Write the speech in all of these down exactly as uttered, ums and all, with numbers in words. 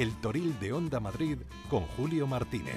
El Toril de Onda Madrid con Julio Martínez.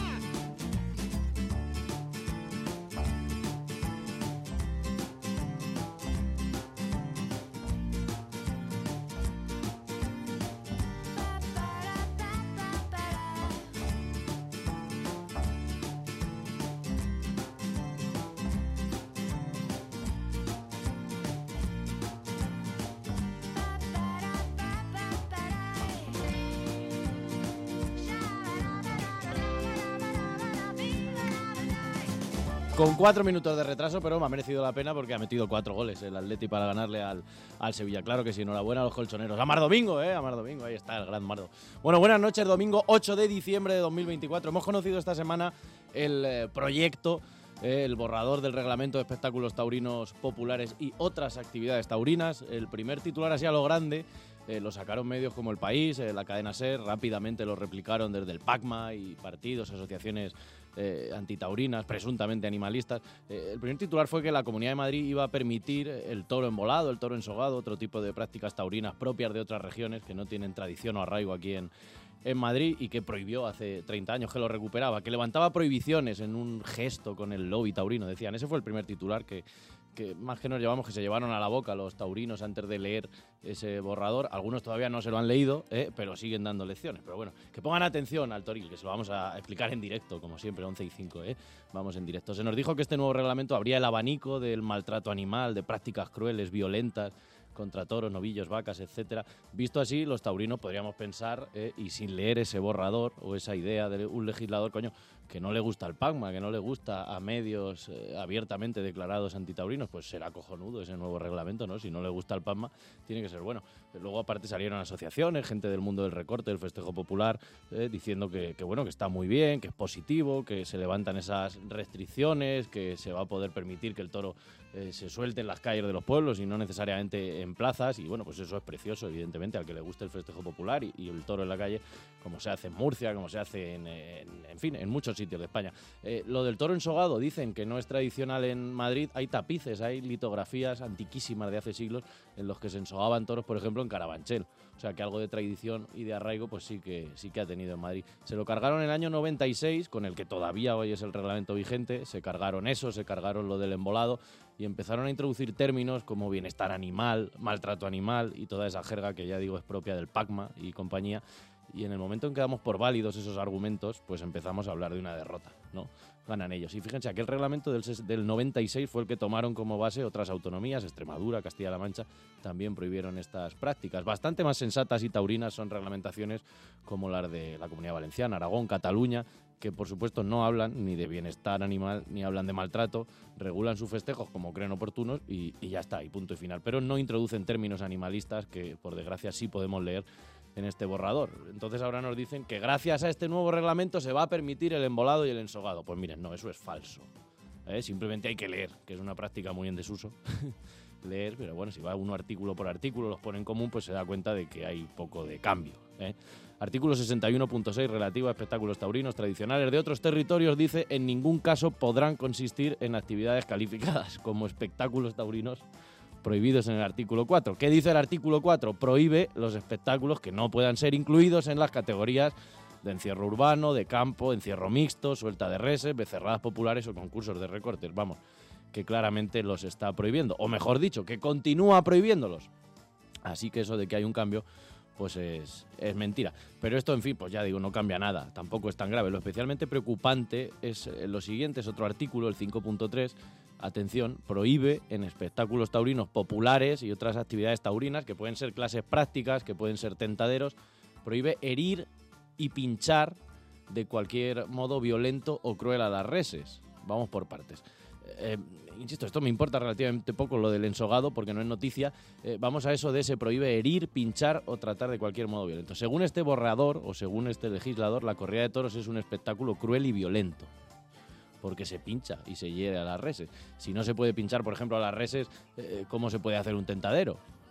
Con cuatro minutos de retraso, pero me ha merecido la pena porque ha metido cuatro goles el Atleti para ganarle al, al Sevilla. Claro que sí, enhorabuena a los colchoneros. A Mar Domingo, ¿eh? A Mar Domingo, ahí está el gran Mardo. Bueno, buenas noches, domingo ocho de diciembre de dos mil veinticuatro. Hemos conocido esta semana el eh, proyecto, eh, el borrador del reglamento de espectáculos taurinos populares y otras actividades taurinas. El primer titular así a lo grande. Eh, lo sacaron medios como El País, eh, la cadena SER, rápidamente lo replicaron desde el PACMA y partidos, asociaciones eh, antitaurinas, presuntamente animalistas. Eh, el primer titular fue que la Comunidad de Madrid iba a permitir el toro embolado, el toro ensogado, otro tipo de prácticas taurinas propias de otras regiones que no tienen tradición o arraigo aquí en, en Madrid y que prohibió hace treinta años, que lo recuperaba, que levantaba prohibiciones en un gesto con el lobby taurino, decían. Ese fue el primer titular que, que más que nos llevamos, que se llevaron a la boca los taurinos antes de leer ese borrador. Algunos todavía no se lo han leído, ¿eh? Pero siguen dando lecciones. Pero bueno, que pongan atención al Toril, que se lo vamos a explicar en directo, como siempre, once y cinco, ¿eh? Vamos en directo. Se nos dijo que este nuevo reglamento abría el abanico del maltrato animal, de prácticas crueles, violentas, contra toros, novillos, vacas, etcétera. Visto así, los taurinos podríamos pensar, eh, y sin leer ese borrador o esa idea de un legislador, coño, que no le gusta el PACMA, que no le gusta a medios eh, abiertamente declarados antitaurinos, pues será cojonudo ese nuevo reglamento, ¿no? Si no le gusta el PACMA, tiene que ser bueno. Luego, aparte, salieron asociaciones, gente del mundo del recorte, del festejo popular, eh, diciendo que, que, bueno, que está muy bien, que es positivo, que se levantan esas restricciones, que se va a poder permitir que el toro eh, se suelte en las calles de los pueblos y no necesariamente en plazas. Y bueno, pues eso es precioso, evidentemente, al que le guste el festejo popular y, y el toro en la calle, como se hace en Murcia, como se hace en, en, en fin, en muchos sitios de España. Eh, lo del toro ensogado, dicen que no es tradicional en Madrid. Hay tapices, hay litografías antiquísimas de hace siglos en los que se ensogaban toros, por ejemplo, en Carabanchel. O sea que algo de tradición y de arraigo pues sí que, sí que ha tenido en Madrid. Se lo cargaron en el año noventa y seis, con el que todavía hoy es el reglamento vigente. Se cargaron eso, se cargaron lo del embolado y empezaron a introducir términos como bienestar animal, maltrato animal y toda esa jerga que ya digo es propia del PACMA y compañía. Y en el momento en que damos por válidos esos argumentos, pues empezamos a hablar de una derrota, ¿no? Ganan ellos. Y fíjense, aquel reglamento del, del noventa y seis fue el que tomaron como base otras autonomías. Extremadura, Castilla-La Mancha, también prohibieron estas prácticas. Bastante más sensatas y taurinas son reglamentaciones como las de la Comunidad Valenciana, Aragón, Cataluña, que por supuesto no hablan ni de bienestar animal, ni hablan de maltrato, regulan sus festejos como creen oportunos y, y ya está, y punto y final. Pero no introducen términos animalistas que, por desgracia, sí podemos leer en este borrador. Entonces ahora nos dicen que gracias a este nuevo reglamento se va a permitir el embolado y el ensogado. Pues miren, no, eso es falso. ¿Eh? Simplemente hay que leer, que es una práctica muy en desuso. Leer, pero bueno, si va uno artículo por artículo, los pone en común, pues se da cuenta de que hay poco de cambio. ¿eh? Artículo sesenta y uno punto seis relativo a espectáculos taurinos tradicionales de otros territorios dice: en ningún caso podrán consistir en actividades calificadas como espectáculos taurinos prohibidos en el artículo cuatro. ¿Qué dice el artículo cuatro? Prohíbe los espectáculos que no puedan ser incluidos en las categorías de encierro urbano, de campo, encierro mixto, suelta de reses, becerradas populares o concursos de recortes. Vamos, que claramente los está prohibiendo. O mejor dicho, que continúa prohibiéndolos. Así que eso de que hay un cambio, pues es, es mentira. Pero esto, en fin, pues ya digo, no cambia nada. Tampoco es tan grave. Lo especialmente preocupante es lo siguiente, es otro artículo, el cinco punto tres. Atención, prohíbe en espectáculos taurinos populares y otras actividades taurinas, que pueden ser clases prácticas, que pueden ser tentaderos, prohíbe herir y pinchar de cualquier modo violento o cruel a las reses. Vamos por partes. Eh, insisto, esto me importa relativamente poco lo del ensogado porque no es noticia. Eh, vamos a eso de se prohíbe herir, pinchar o tratar de cualquier modo violento. Según este borrador o según este legislador, la corrida de toros es un espectáculo cruel y violento, porque se pincha y se hiere a las reses. Si no se puede pinchar, por ejemplo, a las reses, eh, ¿cómo se puede hacer un tentadero?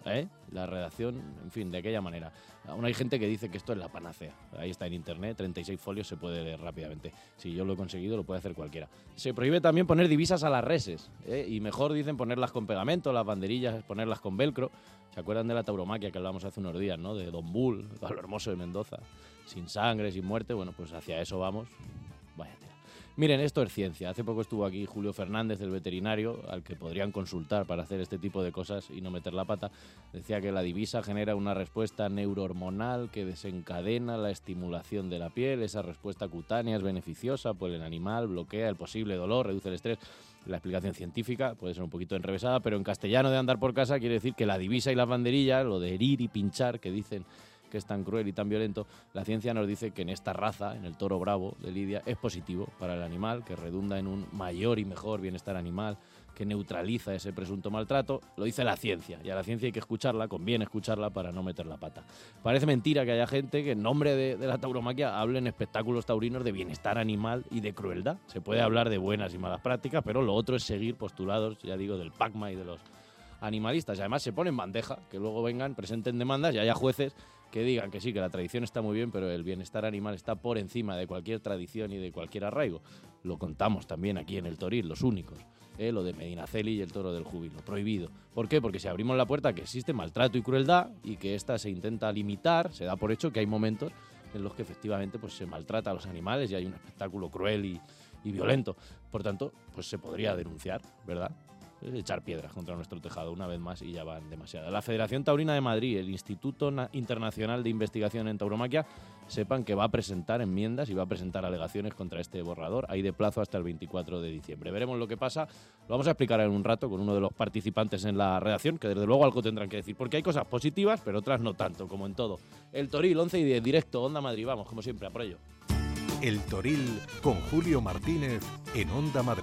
¿eh? La redacción, en fin, de aquella manera. Aún hay gente que dice que esto es la panacea. Ahí está en internet, treinta y seis folios, se puede leer rápidamente. Si yo lo he conseguido, lo puede hacer cualquiera. Se prohíbe también poner divisas a las reses, ¿eh? Y mejor dicen ponerlas con pegamento, las banderillas, ponerlas con velcro. ¿Se acuerdan de la tauromaquia que hablamos hace unos días, ¿no? De Don Bull, Pablo Hermoso de Mendoza, sin sangre, sin muerte? Bueno, pues hacia eso vamos. Vaya tela. Miren, esto es ciencia. Hace poco estuvo aquí Julio Fernández, el veterinario, al que podrían consultar para hacer este tipo de cosas y no meter la pata. Decía que la divisa genera una respuesta neurohormonal que desencadena la estimulación de la piel. Esa respuesta cutánea es beneficiosa por el animal, bloquea el posible dolor, reduce el estrés. La explicación científica puede ser un poquito enrevesada, pero en castellano de andar por casa quiere decir que la divisa y las banderillas, lo de herir y pinchar, que dicen que es tan cruel y tan violento, la ciencia nos dice que en esta raza, en el toro bravo de Lidia, es positivo para el animal, que redunda en un mayor y mejor bienestar animal, que neutraliza ese presunto maltrato. Lo dice la ciencia, y a la ciencia hay que escucharla, conviene escucharla para no meter la pata. Parece mentira que haya gente que en nombre de, de la tauromaquia hable en espectáculos taurinos de bienestar animal y de crueldad. Se puede hablar de buenas y malas prácticas, pero lo otro es seguir postulados, ya digo, del PACMA y de los animalistas. Y además se pone en bandeja, que luego vengan, presenten demandas y haya jueces que digan que sí, que la tradición está muy bien, pero el bienestar animal está por encima de cualquier tradición y de cualquier arraigo. Lo contamos también aquí en el Toril, los únicos. ¿eh? Lo de Medinaceli y el toro del júbilo, prohibido. ¿Por qué? Porque si abrimos la puerta que existe maltrato y crueldad y que ésta se intenta limitar, se da por hecho que hay momentos en los que efectivamente pues, se maltrata a los animales y hay un espectáculo cruel y, y violento. Por tanto, pues se podría denunciar, ¿verdad? Echar piedras contra nuestro tejado una vez más y ya van demasiadas. La Federación Taurina de Madrid, el Instituto Internacional de Investigación en Tauromaquia, sepan que va a presentar enmiendas y va a presentar alegaciones contra este borrador. Hay de plazo hasta el veinticuatro de diciembre. Veremos lo que pasa. Lo vamos a explicar en un rato con uno de los participantes en la redacción, que desde luego algo tendrán que decir, porque hay cosas positivas, pero otras no tanto, como en todo. El Toril, once y diez, directo, Onda Madrid. Vamos, como siempre, a por ello. El Toril con Julio Martínez en Onda Madrid.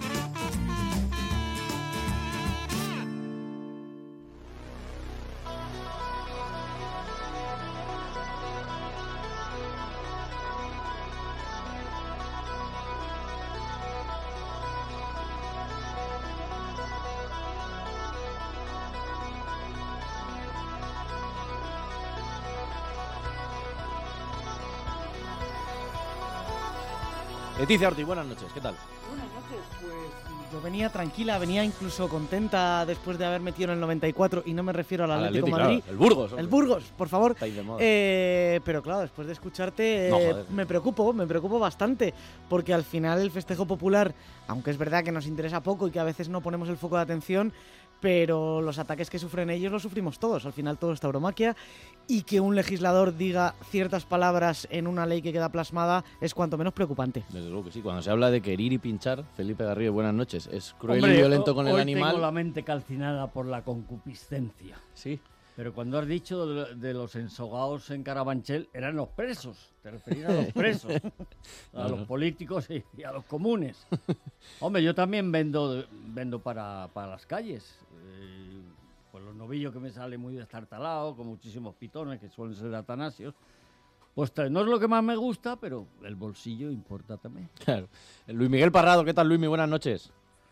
Leticia Ortiz, buenas noches, ¿qué tal? Buenas noches, pues yo venía tranquila, venía incluso contenta después de haber metido en el noventa y cuatro, y no me refiero al Atlético de Madrid. Claro, el Burgos. Hombre. El Burgos, por favor. Estáis de moda. Eh, pero claro, después de escucharte no, eh, me preocupo, me preocupo bastante, porque al final el festejo popular, aunque es verdad que nos interesa poco y que a veces no ponemos el foco de atención, pero los ataques que sufren ellos los sufrimos todos. Al final todo es tauromaquia, y que un legislador diga ciertas palabras en una ley que queda plasmada es cuanto menos preocupante. Desde luego que sí. Cuando se habla de querir y pinchar, Felipe Garrido, buenas noches, es cruel Hombre, y violento con hoy el animal. Tengo la mente calcinada por la concupiscencia. Sí. Pero cuando has dicho de, de los ensogados en Carabanchel, eran los presos. Te referías a los presos, a no, los no. políticos y, y a los comunes. Hombre, yo también vendo, vendo para, para las calles. Eh, pues los novillos que me salen muy destartalados, con muchísimos pitones que suelen ser de Atanasios. Pues no es lo que más me gusta, pero el bolsillo importa también. Claro. Luis Miguel Parrado, ¿qué tal, Luis? Buenas noches.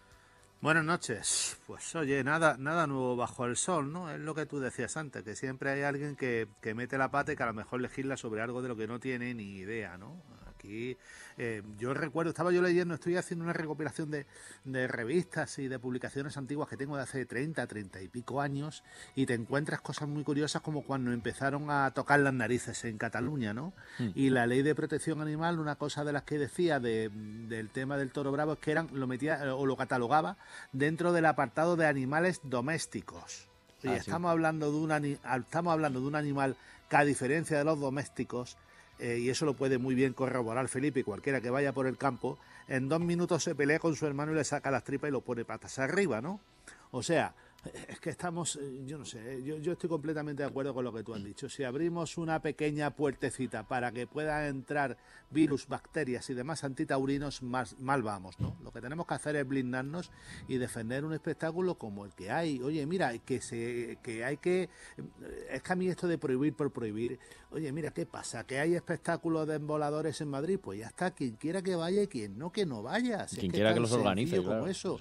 Buenas noches. Pues oye, nada nada nuevo bajo el sol, ¿no? Es lo que tú decías antes, que siempre hay alguien que, que mete la pata y que a lo mejor legisla sobre algo de lo que no tiene ni idea, ¿no? Aquí eh, yo recuerdo, estaba yo leyendo, estoy haciendo una recopilación de, de revistas y de publicaciones antiguas que tengo de hace treinta, treinta y pico años, y te encuentras cosas muy curiosas como cuando empezaron a tocar las narices en Cataluña, ¿no? Mm. Y la ley de protección animal, una cosa de las que decía de, del tema del toro bravo es que eran, lo metía o lo catalogaba dentro del apartado de animales domésticos. Y ah, estamos sí. hablando de un ani- estamos hablando de un animal que, a diferencia de los domésticos, eh, y eso lo puede muy bien corroborar Felipe y cualquiera que vaya por el campo, en dos minutos se pelea con su hermano y le saca las tripas y lo pone patas arriba, ¿no? O sea, es que estamos, yo no sé, yo, yo estoy completamente de acuerdo con lo que tú has dicho. Si abrimos una pequeña puertecita para que puedan entrar virus, bacterias y demás antitaurinos, más mal vamos, ¿no? Lo que tenemos que hacer es blindarnos y defender un espectáculo como el que hay. Oye, mira, que se que hay que... Es que a mí esto de prohibir por prohibir... Oye, mira, ¿qué pasa? ¿Que hay espectáculos de emboladores en Madrid? Pues ya está, quien quiera que vaya y quien no, que no vaya. Si quien es que quiera es que tan los organice, sencillo claro, como eso. eso es.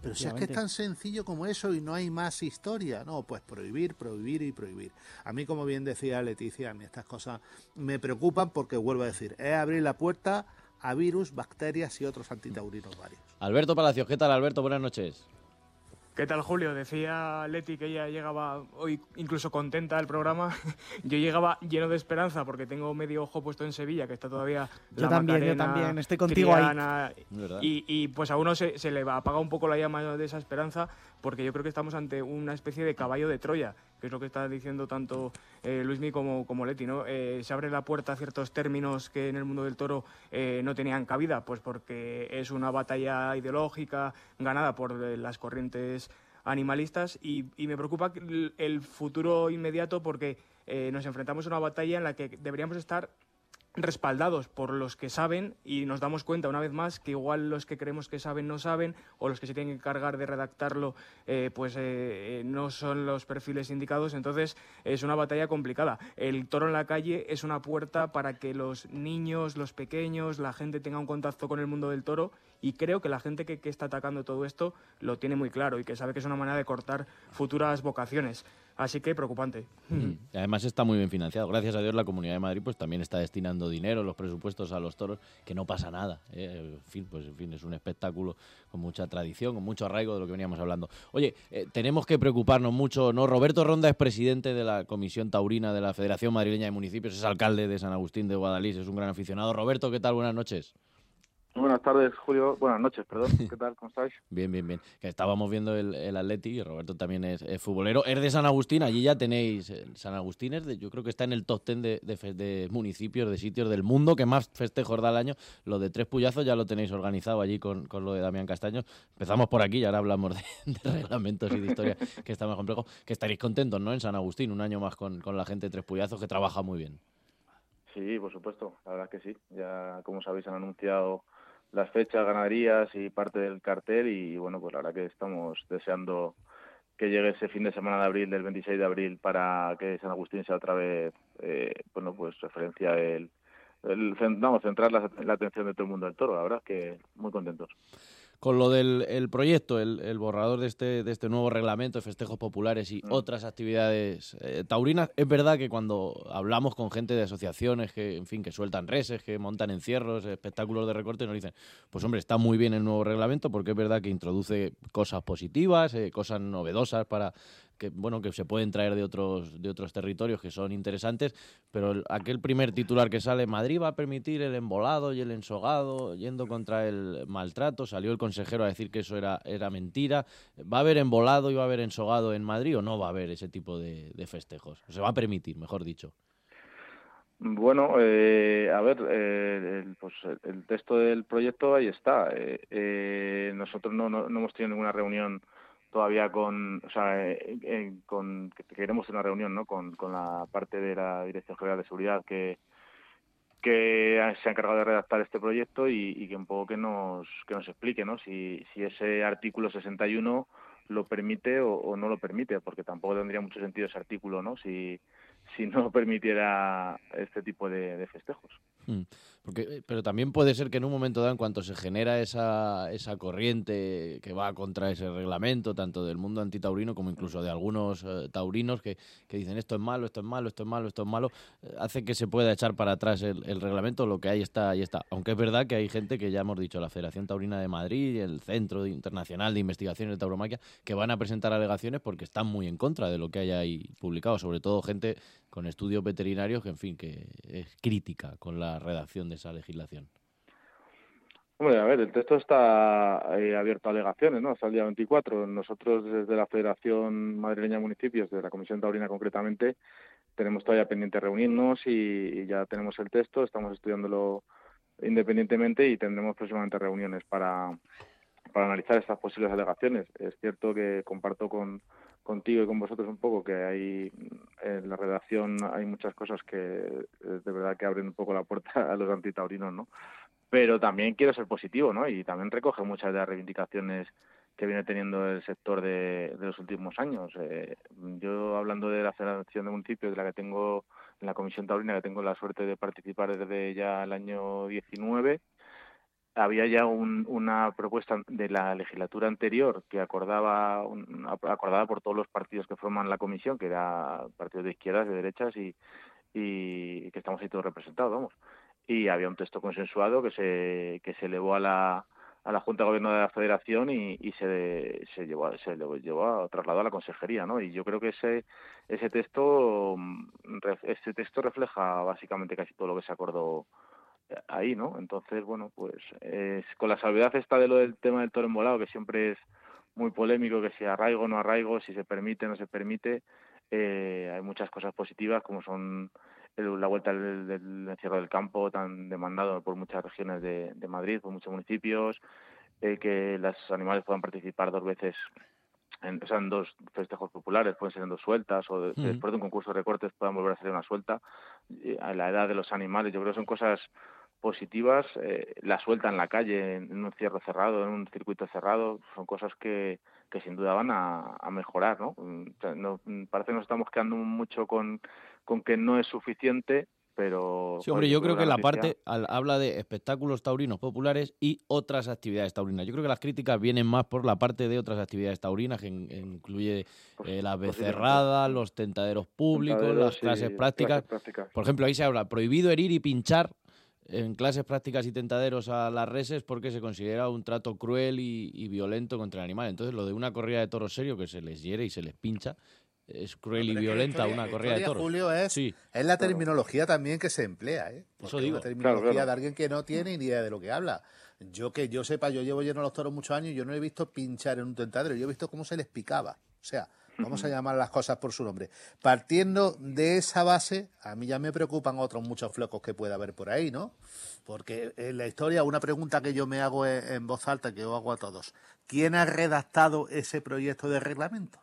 Pero si es que es tan sencillo como eso y no hay más historia. No, pues prohibir, prohibir y prohibir. A mí, como bien decía Leticia, a mí estas cosas me preocupan porque, vuelvo a decir, es abrir la puerta a virus, bacterias y otros antitaurinos varios. Alberto Palacios, ¿qué tal, Alberto? Buenas noches. ¿Qué tal, Julio? Decía Leti que ella llegaba hoy incluso contenta del programa. Yo llegaba lleno de esperanza porque tengo medio ojo puesto en Sevilla, que está todavía yo la también, Macarena, yo también, estoy contigo Triana, ahí. Y, y pues a uno se, se le apaga un poco la llama de esa esperanza porque yo creo que estamos ante una especie de caballo de Troya, que es lo que está diciendo tanto eh, Luismi como, como Leti, ¿no? Eh, se abre la puerta a ciertos términos que en el mundo del toro eh, no tenían cabida, pues porque es una batalla ideológica ganada por eh, las corrientes animalistas y, y me preocupa el, el futuro inmediato porque eh, nos enfrentamos a una batalla en la que deberíamos estar respaldados por los que saben y nos damos cuenta una vez más que igual los que creemos que saben no saben o los que se tienen que encargar de redactarlo eh, pues eh, no son los perfiles indicados, entonces es una batalla complicada. El toro en la calle es una puerta para que los niños, los pequeños, la gente tenga un contacto con el mundo del toro y creo que la gente que, que está atacando todo esto lo tiene muy claro y que sabe que es una manera de cortar futuras vocaciones. Así que preocupante. Mm. Además está muy bien financiado. Gracias a Dios la Comunidad de Madrid pues también está destinando dinero, los presupuestos a los toros, que no pasa nada. ¿eh? En fin, pues en fin, es un espectáculo con mucha tradición, con mucho arraigo de lo que veníamos hablando. Oye, eh, tenemos que preocuparnos mucho, ¿no? Roberto Ronda es presidente de la Comisión Taurina de la Federación Madrileña de Municipios, es alcalde de San Agustín de Guadalís, es un gran aficionado. Roberto, ¿qué tal? Buenas noches. Buenas tardes, Julio. Buenas noches, perdón. ¿Qué tal? ¿Cómo estáis? Bien, bien, bien. Que estábamos viendo el, el Atleti y Roberto también es, es futbolero. Es de San Agustín, allí ya tenéis... San Agustín es de, yo creo que está en el top ten de, de, de municipios, de sitios del mundo que más festejos da al año. Lo de Tres Puyazos ya lo tenéis organizado allí con, con lo de Damián Castaño. Empezamos por aquí y ahora hablamos de, de reglamentos y de historia, que está más complejo. Que estaréis contentos, ¿no? En San Agustín, un año más con, con la gente de Tres Puyazos, que trabaja muy bien. Sí, por supuesto. La verdad que sí. Ya, como sabéis, han anunciado las fechas, ganaderías y parte del cartel y bueno, pues la verdad que estamos deseando que llegue ese fin de semana de abril, del veintiséis de abril, para que San Agustín sea otra vez, eh, bueno, pues referencia el, el vamos, centrar la, la atención de todo el mundo del toro. La verdad que muy contentos. Con lo del el proyecto, el, el borrador de este, de este nuevo reglamento de festejos populares y mm. otras actividades eh, taurinas, es verdad que cuando hablamos con gente de asociaciones que, en fin, que sueltan reses, que montan encierros, espectáculos de recorte, nos dicen, pues hombre, está muy bien el nuevo reglamento porque es verdad que introduce cosas positivas, eh, cosas novedosas para que bueno que se pueden traer de otros de otros territorios que son interesantes, pero el, aquel primer titular que sale, Madrid va a permitir el embolado y el ensogado yendo contra el maltrato, salió el consejero a decir que eso era, era mentira. ¿Va a haber embolado y va a haber ensogado en Madrid o no va a haber ese tipo de, de festejos? ¿Se va a permitir, mejor dicho? Bueno, eh, a ver, eh, el, pues el texto del proyecto ahí está. Eh, eh, nosotros no, no, no hemos tenido ninguna reunión todavía con, o sea, eh, eh, con que queremos una reunión, ¿no? Con, con la parte de la Dirección General de Seguridad que que se ha encargado de redactar este proyecto y, y que un poco que nos que nos explique, ¿no? Si si ese artículo sesenta y uno lo permite o, o no lo permite, porque tampoco tendría mucho sentido ese artículo, ¿no? Si si no permitiera este tipo de, de festejos. Hmm. Porque, pero también puede ser que en un momento dado, en cuanto se genera esa, esa corriente que va contra ese reglamento, tanto del mundo antitaurino como incluso de algunos eh, taurinos que, que dicen esto es malo, esto es malo, esto es malo, esto es malo, eh, hace que se pueda echar para atrás el, el reglamento, lo que ahí está, ahí está. Aunque es verdad que hay gente que ya hemos dicho, la Federación Taurina de Madrid, el Centro Internacional de Investigaciones de Tauromaquia, que van a presentar alegaciones porque están muy en contra de lo que hay ahí publicado, sobre todo gente con estudios veterinarios que, en fin, que es crítica con la redacción de esa legislación. Hombre, a ver, el texto está eh, abierto a alegaciones, ¿no? Hasta el día veinticuatro. Nosotros, desde la Federación Madrileña de Municipios, de la Comisión Taurina concretamente, tenemos todavía pendiente reunirnos y, y ya tenemos el texto, estamos estudiándolo independientemente y tendremos próximamente reuniones para, para analizar estas posibles alegaciones. Es cierto que comparto con contigo y con vosotros un poco que hay en la redacción hay muchas cosas que de verdad que abren un poco la puerta a los antitaurinos, ¿no? Pero también quiero ser positivo, ¿no? Y también recoge muchas de las reivindicaciones que viene teniendo el sector de, de los últimos años. Eh, yo, hablando de la Federación de Municipios, de la que tengo, en la Comisión Taurina, que tengo la suerte de participar desde ya el año diecinueve, había ya un, una propuesta de la legislatura anterior que acordaba un, acordada por todos los partidos que forman la comisión, que era partidos de izquierdas, de derechas y, y que estamos ahí todos representados, vamos. Y había un texto consensuado que se que se elevó a la a la Junta de Gobierno de la Federación y, y se se llevó se llevó a, trasladó a la consejería, ¿no? Y yo creo que ese ese texto ese texto refleja básicamente casi todo lo que se acordó ahí, ¿no? Entonces, bueno, pues es, con la salvedad esta de lo del tema del toro embolado, que siempre es muy polémico, que si arraigo o no arraigo, si se permite o no se permite, eh, hay muchas cosas positivas, como son el, la vuelta del, del encierro del campo, tan demandado por muchas regiones de, de Madrid, por muchos municipios, eh, que los animales puedan participar dos veces, en, o sea, en dos festejos populares, pueden ser en dos sueltas, o de, uh-huh. después de un concurso de recortes puedan volver a hacer una suelta, eh, a la edad de los animales. Yo creo que son cosas positivas, eh, la suelta en la calle, en un cierre cerrado, en un circuito cerrado, son cosas que, que sin duda van a, a mejorar, ¿no? O sea, no, parece que nos estamos quedando mucho con, con que no es suficiente, pero... Sí, hombre, yo creo que la parte al, habla de espectáculos taurinos populares y otras actividades taurinas. Yo creo que las críticas vienen más por la parte de otras actividades taurinas, que en, incluye eh, las becerradas, los tentaderos públicos, tentaderos, las clases, sí, prácticas. clases prácticas. Por ejemplo, ahí se habla, prohibido herir y pinchar en clases prácticas y tentaderos a las reses porque se considera un trato cruel y, y violento contra el animal. Entonces, lo de una corrida de toros serio que se les hiere y se les pincha es cruel y violenta historia, una corrida de toros. Julio, es, sí. es la terminología también que se emplea, ¿eh? Eso digo. Es la terminología claro, claro. de alguien que no tiene ni idea de lo que habla. Yo que yo sepa, yo llevo lleno los toros muchos años y yo no he visto pinchar en un tentadero, yo he visto cómo se les picaba. O sea, vamos a llamar las cosas por su nombre. Partiendo de esa base, a mí ya me preocupan otros muchos flocos que pueda haber por ahí, ¿no? Porque en la historia, una pregunta que yo me hago en voz alta, que yo hago a todos. ¿Quién ha redactado ese proyecto de reglamento?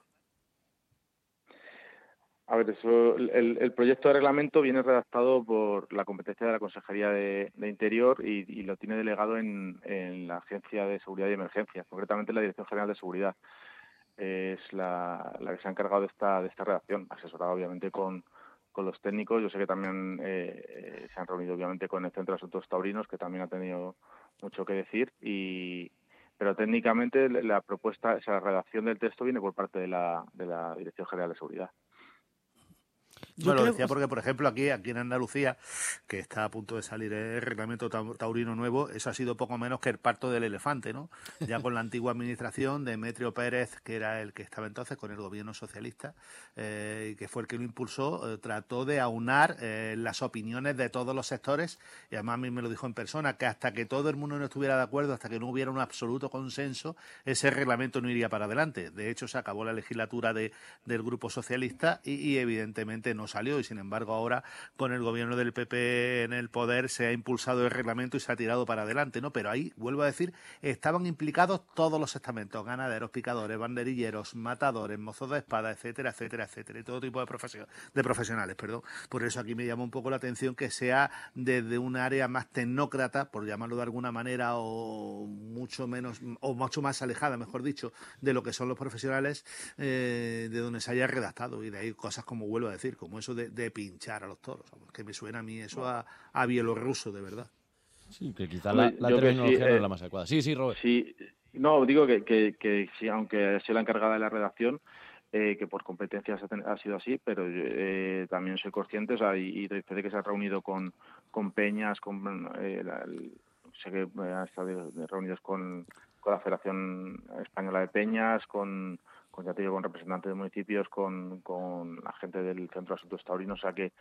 A ver, eso, el, el proyecto de reglamento viene redactado por la competencia de la Consejería de, de Interior y, y lo tiene delegado en, en la Agencia de Seguridad y Emergencias, concretamente la Dirección General de Seguridad. Es la, la que se ha encargado de esta, de esta redacción, asesorada obviamente con, con los técnicos. Yo sé que también eh, se han reunido obviamente con el Centro de Asuntos Taurinos, que también ha tenido mucho que decir, y pero técnicamente la propuesta, o sea, la redacción del texto viene por parte de la, de la Dirección General de Seguridad. Yo no, lo decía porque, por ejemplo, aquí aquí en Andalucía, que está a punto de salir el reglamento taurino nuevo, eso ha sido poco menos que el parto del elefante, ¿no? Ya con la antigua administración de Demetrio Pérez, que era el que estaba entonces con el gobierno socialista, eh, que fue el que lo impulsó, eh, trató de aunar eh, las opiniones de todos los sectores, y además a mí me lo dijo en persona, que hasta que todo el mundo no estuviera de acuerdo, hasta que no hubiera un absoluto consenso, ese reglamento no iría para adelante. De hecho, se acabó la legislatura de, del grupo socialista y, y evidentemente no salió, y sin embargo ahora con el gobierno del P P en el poder se ha impulsado el reglamento y se ha tirado para adelante, ¿no? Pero ahí, vuelvo a decir, estaban implicados todos los estamentos, ganaderos, picadores, banderilleros, matadores, mozos de espada, etcétera, etcétera, etcétera, y todo tipo de, profesio- de profesionales, perdón. Por eso aquí me llama un poco la atención que sea desde un área más tecnócrata, por llamarlo de alguna manera, o mucho menos, o mucho más alejada, mejor dicho, de lo que son los profesionales, eh, de donde se haya redactado, y de ahí cosas como, vuelvo a decir, como eso de, de pinchar a los toros, que me suena a mí eso a, a bielorruso, de verdad. Sí, que quizá la, la terminología sí, eh, no es la más adecuada. Sí, sí, Robert. Sí, no, digo que, que, que sí, aunque sea la encargada de la redacción, eh, que por competencias ha, ha sido así, pero eh, también soy consciente, o sea, y, y desde que se ha reunido con, con peñas, con eh, la, el, sé que ha estado reunidos con, con la Federación Española de Peñas, con con ya te digo, con representantes de municipios, con, con la gente del Centro de Asuntos Taurinos, o sea que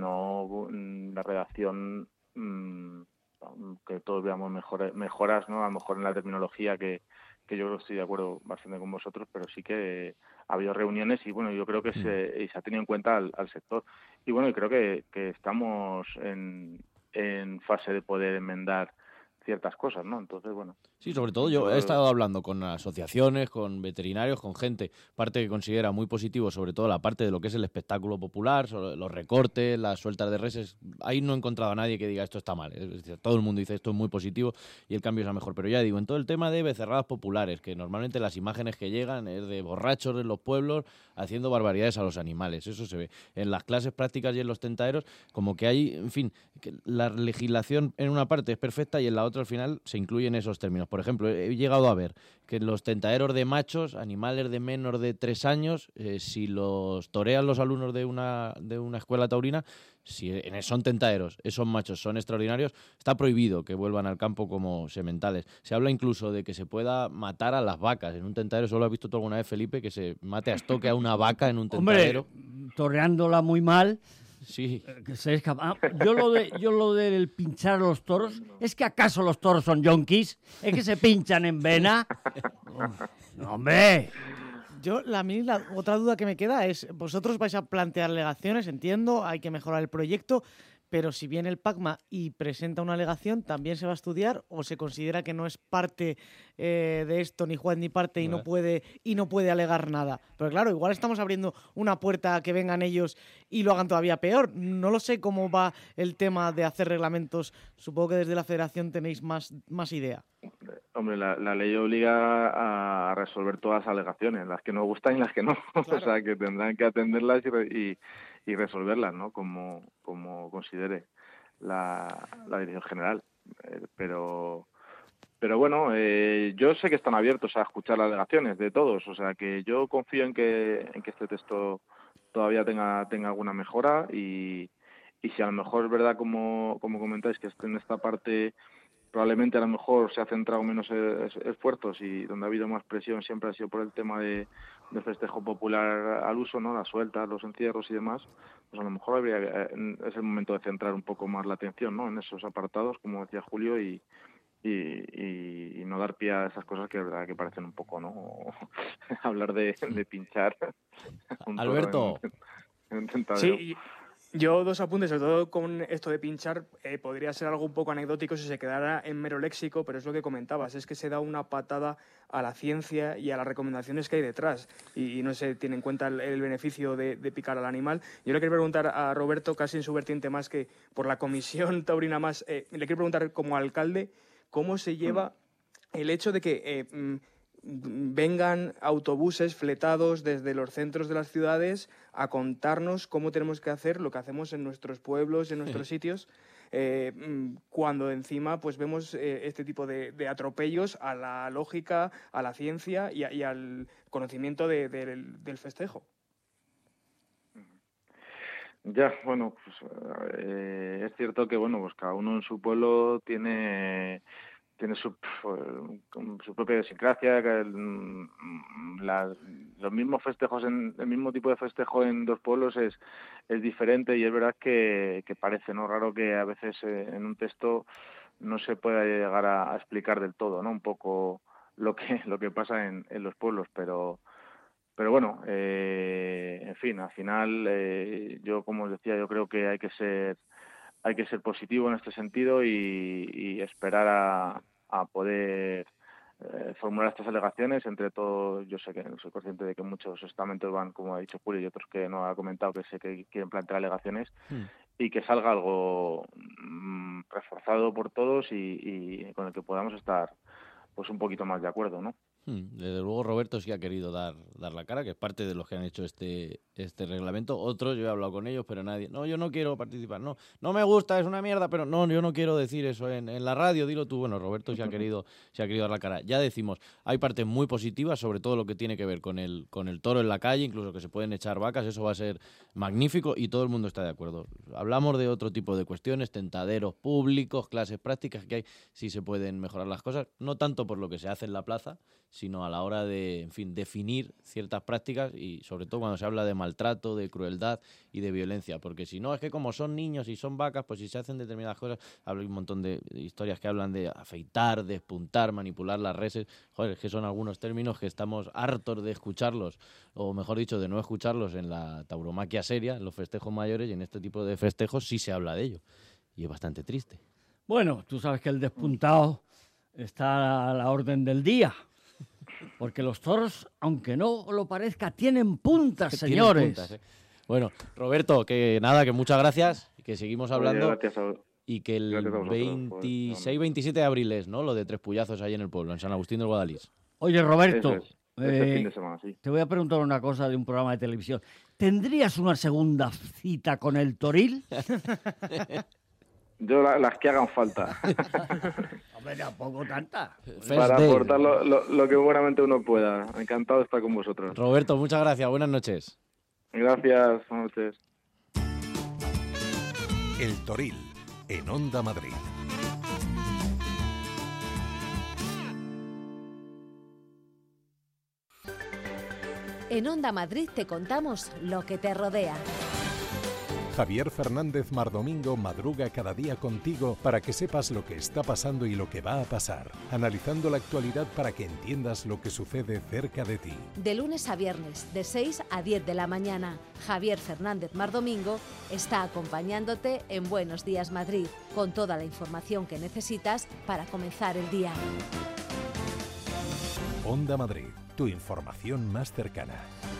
no la redacción, mmm, que todos veamos mejor, mejoras, ¿no? A lo mejor en la terminología, que, que yo creo que estoy de acuerdo bastante con vosotros, pero sí que ha habido reuniones y bueno, yo creo que se, y se ha tenido en cuenta al, al sector. Y bueno, yo creo que, que estamos en, en fase de poder enmendar ciertas cosas, ¿no? Entonces, bueno. Sí, sobre todo yo he estado hablando con asociaciones, con veterinarios, con gente, parte que considera muy positivo, sobre todo la parte de lo que es el espectáculo popular, sobre los recortes, las sueltas de reses. Ahí no he encontrado a nadie que diga esto está mal. Es decir, todo el mundo dice esto es muy positivo y el cambio es a mejor. Pero ya digo, en todo el tema de becerradas populares, que normalmente las imágenes que llegan es de borrachos en los pueblos haciendo barbaridades a los animales. Eso se ve. En las clases prácticas y en los tentaderos, como que hay, en fin, que la legislación en una parte es perfecta y en la otra al final se incluyen esos términos. Por ejemplo, he llegado a ver que los tentaderos de machos, animales de menos de tres años, eh, si los torean los alumnos de una, de una escuela taurina, si son tentaderos, esos machos son extraordinarios, está prohibido que vuelvan al campo como sementales. Se habla incluso de que se pueda matar a las vacas. En un tentadero, ¿solo has visto tú alguna vez, Felipe, que se mate a estoque a una vaca en un tentadero? Hombre, toreándola muy mal. Sí. Que se escapa. Ah, yo lo de yo lo del pinchar a los toros, ¿es que acaso los toros son yonkis? ¿Es que se pinchan en vena? No, hombre. Yo, la, a mí, la otra duda que me queda es, vosotros vais a plantear alegaciones, entiendo, hay que mejorar el proyecto, pero si viene el PACMA y presenta una alegación, ¿también se va a estudiar o se considera que no es parte eh, de esto, ni juez ni parte, y no puede y no puede alegar nada? Pero claro, igual estamos abriendo una puerta a que vengan ellos y lo hagan todavía peor. No lo sé cómo va el tema de hacer reglamentos. Supongo que desde la Federación tenéis más, más idea. Hombre, la, la ley obliga a resolver todas las alegaciones, las que nos gustan y las que no. Claro. O sea, que tendrán que atenderlas y... y y resolverlas, ¿no? Como, como considere la, la dirección general. Eh, pero, pero bueno, eh, yo sé que están abiertos a escuchar las alegaciones de todos, o sea que yo confío en que, en que este texto todavía tenga, tenga alguna mejora y, y si a lo mejor es verdad, como, como comentáis, que en esta parte probablemente a lo mejor se ha centrado menos esfuerzos y donde ha habido más presión siempre ha sido por el tema de, del festejo popular al uso, ¿no? Las sueltas, los encierros y demás, pues a lo mejor habría, es el momento de centrar un poco más la atención, ¿no? En esos apartados, como decía Julio, y, y, y, y no dar pie a esas cosas que, verdad, que parecen un poco, ¿no? Hablar de, de pinchar. Alberto. En, en sí, yo dos apuntes, sobre todo con esto de pinchar, eh, podría ser algo un poco anecdótico si se quedara en mero léxico, pero es lo que comentabas, es que se da una patada a la ciencia y a las recomendaciones que hay detrás y, y no se tiene en cuenta el, el beneficio de, de picar al animal. Yo le quiero preguntar a Roberto, casi en su vertiente más que por la Comisión Taurina más, eh, le quiero preguntar como alcalde, ¿cómo se lleva el hecho de que eh, m- vengan autobuses fletados desde los centros de las ciudades a contarnos cómo tenemos que hacer lo que hacemos en nuestros pueblos, en nuestros sitios, eh, cuando encima pues vemos eh, este tipo de, de atropellos a la lógica, a la ciencia y, a, y al conocimiento de, de, del, del festejo? Ya, bueno, pues eh, es cierto que bueno, pues cada uno en su pueblo tiene tiene su, su propia idiosincrasia, la, los mismos festejos, en, el mismo tipo de festejo en dos pueblos es, es diferente y es verdad que, que parece no raro que a veces eh, en un texto no se pueda llegar a, a explicar del todo, ¿no? Un poco lo que lo que pasa en, en los pueblos, pero pero bueno, eh, en fin, al final eh, yo como os decía, yo creo que hay que ser hay que ser positivo en este sentido y, y esperar a, a poder eh, formular estas alegaciones. Entre todos, yo sé que soy consciente de que muchos estamentos van, como ha dicho Julio, y otros que no ha comentado, que sé que quieren plantear alegaciones, mm. y que salga algo mm, reforzado por todos y, y con el que podamos estar pues un poquito más de acuerdo, ¿no? Desde luego Roberto sí ha querido dar, dar la cara, que es parte de los que han hecho este, este reglamento. Otros, yo he hablado con ellos, pero nadie, no, yo no quiero participar, no, no me gusta, es una mierda, pero no, yo no quiero decir eso en, en la radio, dilo tú. Bueno, Roberto sí ha querido, sí ha querido dar la cara. Ya decimos, hay partes muy positivas, sobre todo lo que tiene que ver con el, con el toro en la calle, incluso que se pueden echar vacas, eso va a ser magnífico y todo el mundo está de acuerdo. Hablamos de otro tipo de cuestiones, tentaderos públicos, clases prácticas que hay, sí se pueden mejorar las cosas, no tanto por lo que se hace en la plaza, sino a la hora de, en fin, definir ciertas prácticas y sobre todo cuando se habla de maltrato, de crueldad y de violencia, porque si no, es que como son niños y son vacas, pues si se hacen determinadas cosas, hablo un montón de historias que hablan de afeitar, despuntar, manipular las reses, joder, es que son algunos términos que estamos hartos de escucharlos, o mejor dicho, de no escucharlos en la tauromaquia seria, en los festejos mayores, y en este tipo de festejos sí se habla de ello, y es bastante triste. Bueno, tú sabes que el despuntado está a la orden del día. Porque los toros, aunque no lo parezca, tienen puntas, señores. Tienen puntas, ¿eh? Bueno, Roberto, que nada, que muchas gracias, que seguimos hablando. Oye, a... Y que el veintiséis veintisiete de abril es, ¿no? Lo de Tres Puyazos ahí en el pueblo, en San Agustín del Guadalís. Oye, Roberto, es. Este eh, fin de semana, sí. Te voy a preguntar una cosa de un programa de televisión. ¿Tendrías una segunda cita con el Toril? Yo la- las que hagan falta, Hombre, tampoco tanta. First para day. aportar lo, lo- lo que buenamente uno pueda. Encantado de estar con vosotros. Roberto, muchas gracias. Buenas noches. Gracias, buenas noches. El Toril, en Onda Madrid. En Onda Madrid te contamos lo que te rodea. Javier Fernández Mardomingo madruga cada día contigo para que sepas lo que está pasando y lo que va a pasar, analizando la actualidad para que entiendas lo que sucede cerca de ti. De lunes a viernes, de seis a diez de la mañana, Javier Fernández Mardomingo está acompañándote en Buenos Días Madrid, con toda la información que necesitas para comenzar el día. Onda Madrid, tu información más cercana.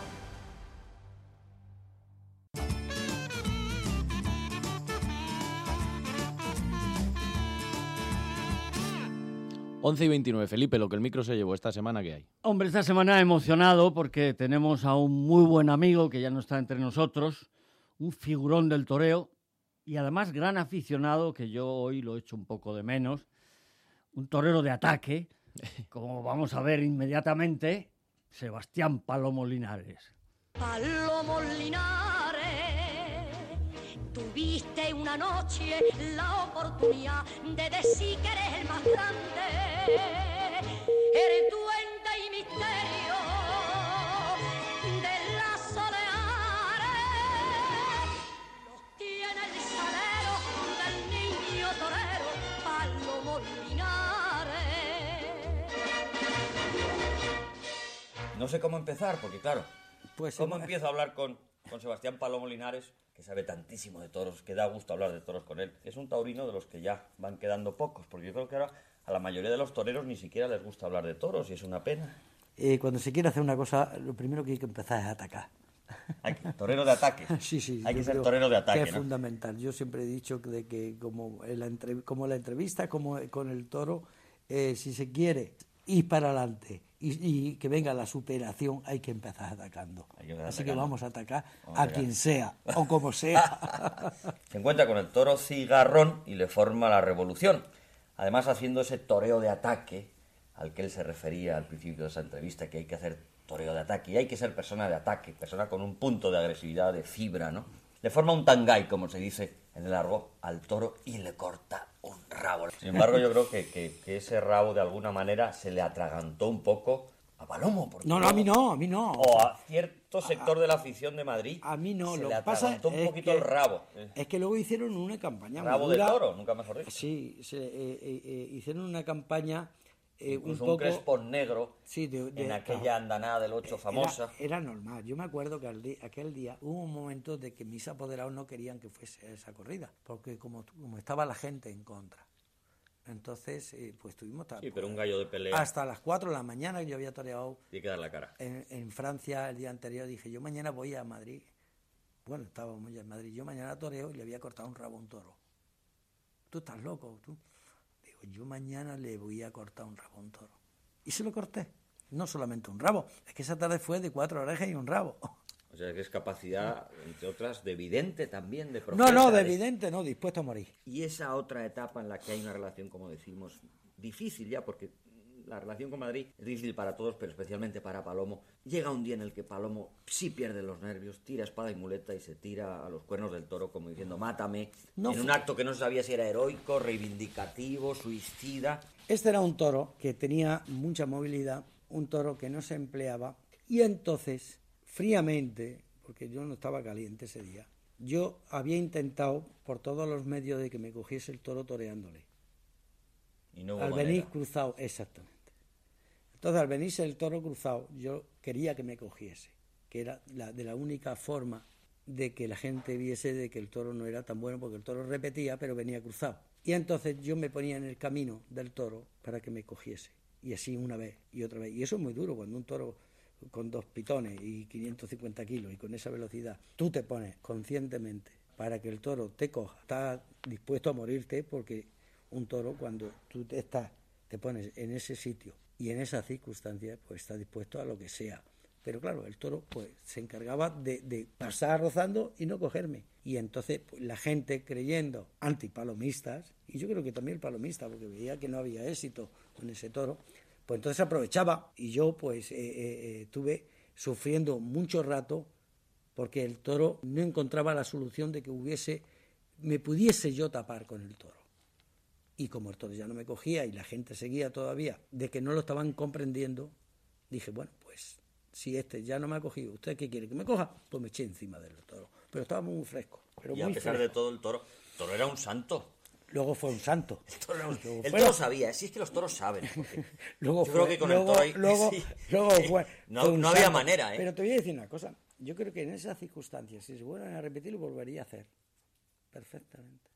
once y veintinueve. Felipe, lo que el micro se llevó esta semana, ¿qué hay? Hombre, esta semana emocionado porque tenemos a un muy buen amigo que ya no está entre nosotros, un figurón del toreo y además gran aficionado, que yo hoy lo echo un poco de menos, un torero de ataque, como vamos a ver inmediatamente, Sebastián Palomo Linares. Palomo Linares, tuviste una noche la oportunidad de decir que eres el más grande, eres duende y misterio de las soleares, los tiene el salero del niño torero, Palomo Linares. No sé cómo empezar, porque claro, Pues ¿cómo sí, empiezo a hablar con, con Sebastián Palomo Linares, que sabe tantísimo de toros, que da gusto hablar de toros con él? Es un taurino de los que ya van quedando pocos, porque yo creo que ahora a la mayoría de los toreros ni siquiera les gusta hablar de toros, y es una pena. eh, cuando se quiere hacer una cosa, lo primero que hay que empezar es a atacar. Hay que- torero de ataque. Sí, sí. Hay que yo ser creo torero de ataque, que es ¿no? fundamental. Yo siempre he dicho que, de que como, en la entre- como la entrevista, como con el toro, eh, si se quiere ir para adelante y, y que venga la superación, hay que empezar atacando. Hay que empezar Así que atacando. vamos a atacar Vamos a a atacar. quien sea o como sea. Se encuentra con el toro cigarrón y le forma la revolución. Además, haciendo ese toreo de ataque al que él se refería al principio de esa entrevista, que hay que hacer toreo de ataque y hay que ser persona de ataque, persona con un punto de agresividad, de fibra, ¿no? Le forma un tangay, como se dice en el argot, al toro y le corta un rabo. Sin embargo, yo creo que, que, que ese rabo de alguna manera se le atragantó un poco a Palomo. porque No, no, a mí no, a mí no. O a cierto sector de la afición de Madrid. A mí no, se lo le que pasa atragantó un es poquito que- el rabo. Es que luego hicieron una campaña muy Rabo de dura. toro, nunca mejor dicho. Sí, se, eh, eh, eh, hicieron una campaña eh, un Incluso poco... un crespón negro Sí, de- de- en aquella andanada del ocho famosa. Era, era normal. Yo me acuerdo que al di- aquel día hubo un momento de que mis apoderados no querían que fuese esa corrida, porque como, como estaba la gente en contra. Entonces, eh, pues tuvimos... ta- Sí, pero un gallo de pelea. Hasta las cuatro de la mañana yo había toreado Tiene que dar la cara. en, en Francia el día anterior. Dije, yo mañana voy a Madrid. Bueno, estábamos ya en Madrid. Yo mañana toreo y le había cortado un rabo a un toro. Tú estás loco, tú. Digo, yo mañana le voy a cortar un rabo a un toro. Y se lo corté. No solamente un rabo, es que esa tarde fue de cuatro orejas y un rabo. O sea, que es capacidad, entre otras, de vidente también, de No, profeta. no, de es- evidente, no, dispuesto a morir. Y esa otra etapa en la que hay una relación, como decimos, difícil ya, porque la relación con Madrid es difícil para todos, pero especialmente para Palomo. Llega un día en el que Palomo sí pierde los nervios, tira espada y muleta y se tira a los cuernos del toro como diciendo, mátame, No en fue- un acto que no se sabía si era heroico, reivindicativo, suicida. Este era un toro que tenía mucha movilidad, un toro que no se empleaba, y entonces, fríamente, porque yo no estaba caliente ese día, yo había intentado por todos los medios de que me cogiese el toro toreándole. Y no hubo Al manera. venir cruzado, exactamente. Entonces, al venirse el toro cruzado, yo quería que me cogiese, que era la, de la única forma de que la gente viese de que el toro no era tan bueno, porque el toro repetía, pero venía cruzado. Y entonces yo me ponía en el camino del toro para que me cogiese. Y así una vez y otra vez. Y eso es muy duro, cuando un toro con dos pitones y quinientos cincuenta kilos y con esa velocidad, tú te pones conscientemente para que el toro te coja. Estás dispuesto a morirte porque un toro, cuando tú te estás, te pones en ese sitio y en esas circunstancias, pues está dispuesto a lo que sea. Pero claro, el toro pues se encargaba de, de pasar rozando y no cogerme. Y entonces pues, la gente creyendo, antipalomistas, y yo creo que también el palomista, porque veía que no había éxito con ese toro, pues entonces aprovechaba y yo pues eh, eh, estuve sufriendo mucho rato porque el toro no encontraba la solución de que hubiese, me pudiese yo tapar con el toro. Y como el toro ya no me cogía y la gente seguía todavía de que no lo estaban comprendiendo, dije, bueno, pues si este ya no me ha cogido, ¿usted qué quiere que me coja? Pues me eché encima del toro. Pero estaba muy fresco. Pero y muy a pesar fresco. de todo, el toro, el toro era un santo. Luego fue un santo. El toro, era un- Luego el fue- toro sabía, si es que los toros saben. porque Luego yo fue, creo que con luego, el toro ahí, luego, sí, luego fue, no, fue un no había santo. manera, ¿eh? Pero te voy a decir una cosa. Yo creo que en esas circunstancias, si se vuelven a repetir, lo volvería a hacer. Perfectamente.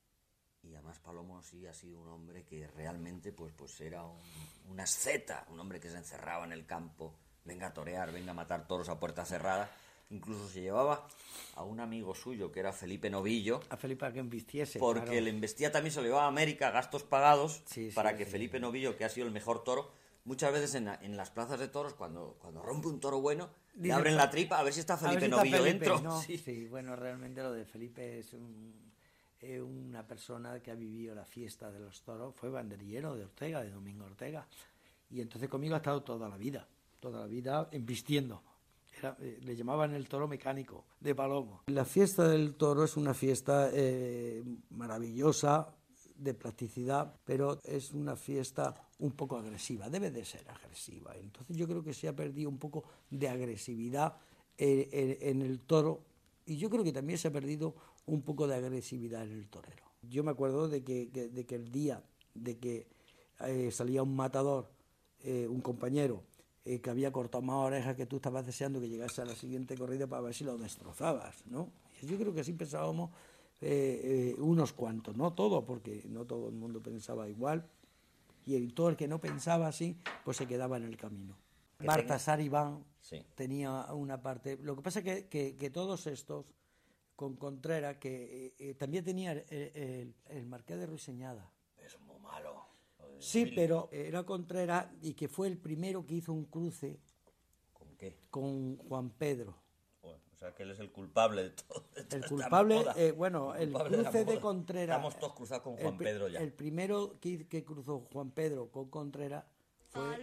Y además Palomo sí ha sido un hombre que realmente pues, pues era un, un asceta, un hombre que se encerraba en el campo, venga a torear, venga a matar toros a puerta cerrada. Incluso se llevaba a un amigo suyo que era Felipe Novillo, A Felipe a que embistiese. porque claro. el embestía también se lo llevaba a América, gastos pagados, Sí, sí, para que sí. Felipe Novillo, que ha sido el mejor toro, muchas veces en, la- en las plazas de toros, cuando, cuando rompe un toro bueno, le Dice, abren la tripa a ver si está A ver Felipe si está Novillo Felipe, dentro. ¿no? Sí. Sí, bueno, realmente lo de Felipe es un- es una persona que ha vivido la fiesta de los toros, fue banderillero de Ortega, de Domingo Ortega, y entonces conmigo ha estado toda la vida, toda la vida embistiendo. Era, eh, le llamaban el toro mecánico de Palomo. La fiesta del toro es una fiesta eh, maravillosa, de plasticidad, pero es una fiesta un poco agresiva, debe de ser agresiva. Entonces yo creo que se ha perdido un poco de agresividad en, en- en el toro, y yo creo que también se ha perdido un poco de agresividad en el torero. Yo me acuerdo de que, que- de que el día de que eh, salía un matador, eh, un compañero, eh, que había cortado más orejas, que tú estabas deseando que llegase a la siguiente corrida para ver si lo destrozabas, ¿no? Y yo creo que así pensábamos eh, eh, unos cuantos, no todos, porque no todo el mundo pensaba igual, y el, todo el que no pensaba así, pues se quedaba en el camino. Que Baltasar Iván Sí. tenía una parte. Lo que pasa es que, que, que todos estos, con Contreras, que eh, eh, también tenía el, el, el Marqués de Ruiseñada. Es muy malo. lo de Sí, Billy. pero era Contreras y que fue el primero que hizo un cruce ¿Con qué? con Juan Pedro. Bueno, o sea que él es el culpable de todo. de toda El esta culpable, moda. eh, bueno, el culpable la cruce de moda. Contreras. Estamos todos cruzados con el Juan pri- Pedro ya. El primero que, que cruzó Juan Pedro con Contreras fue.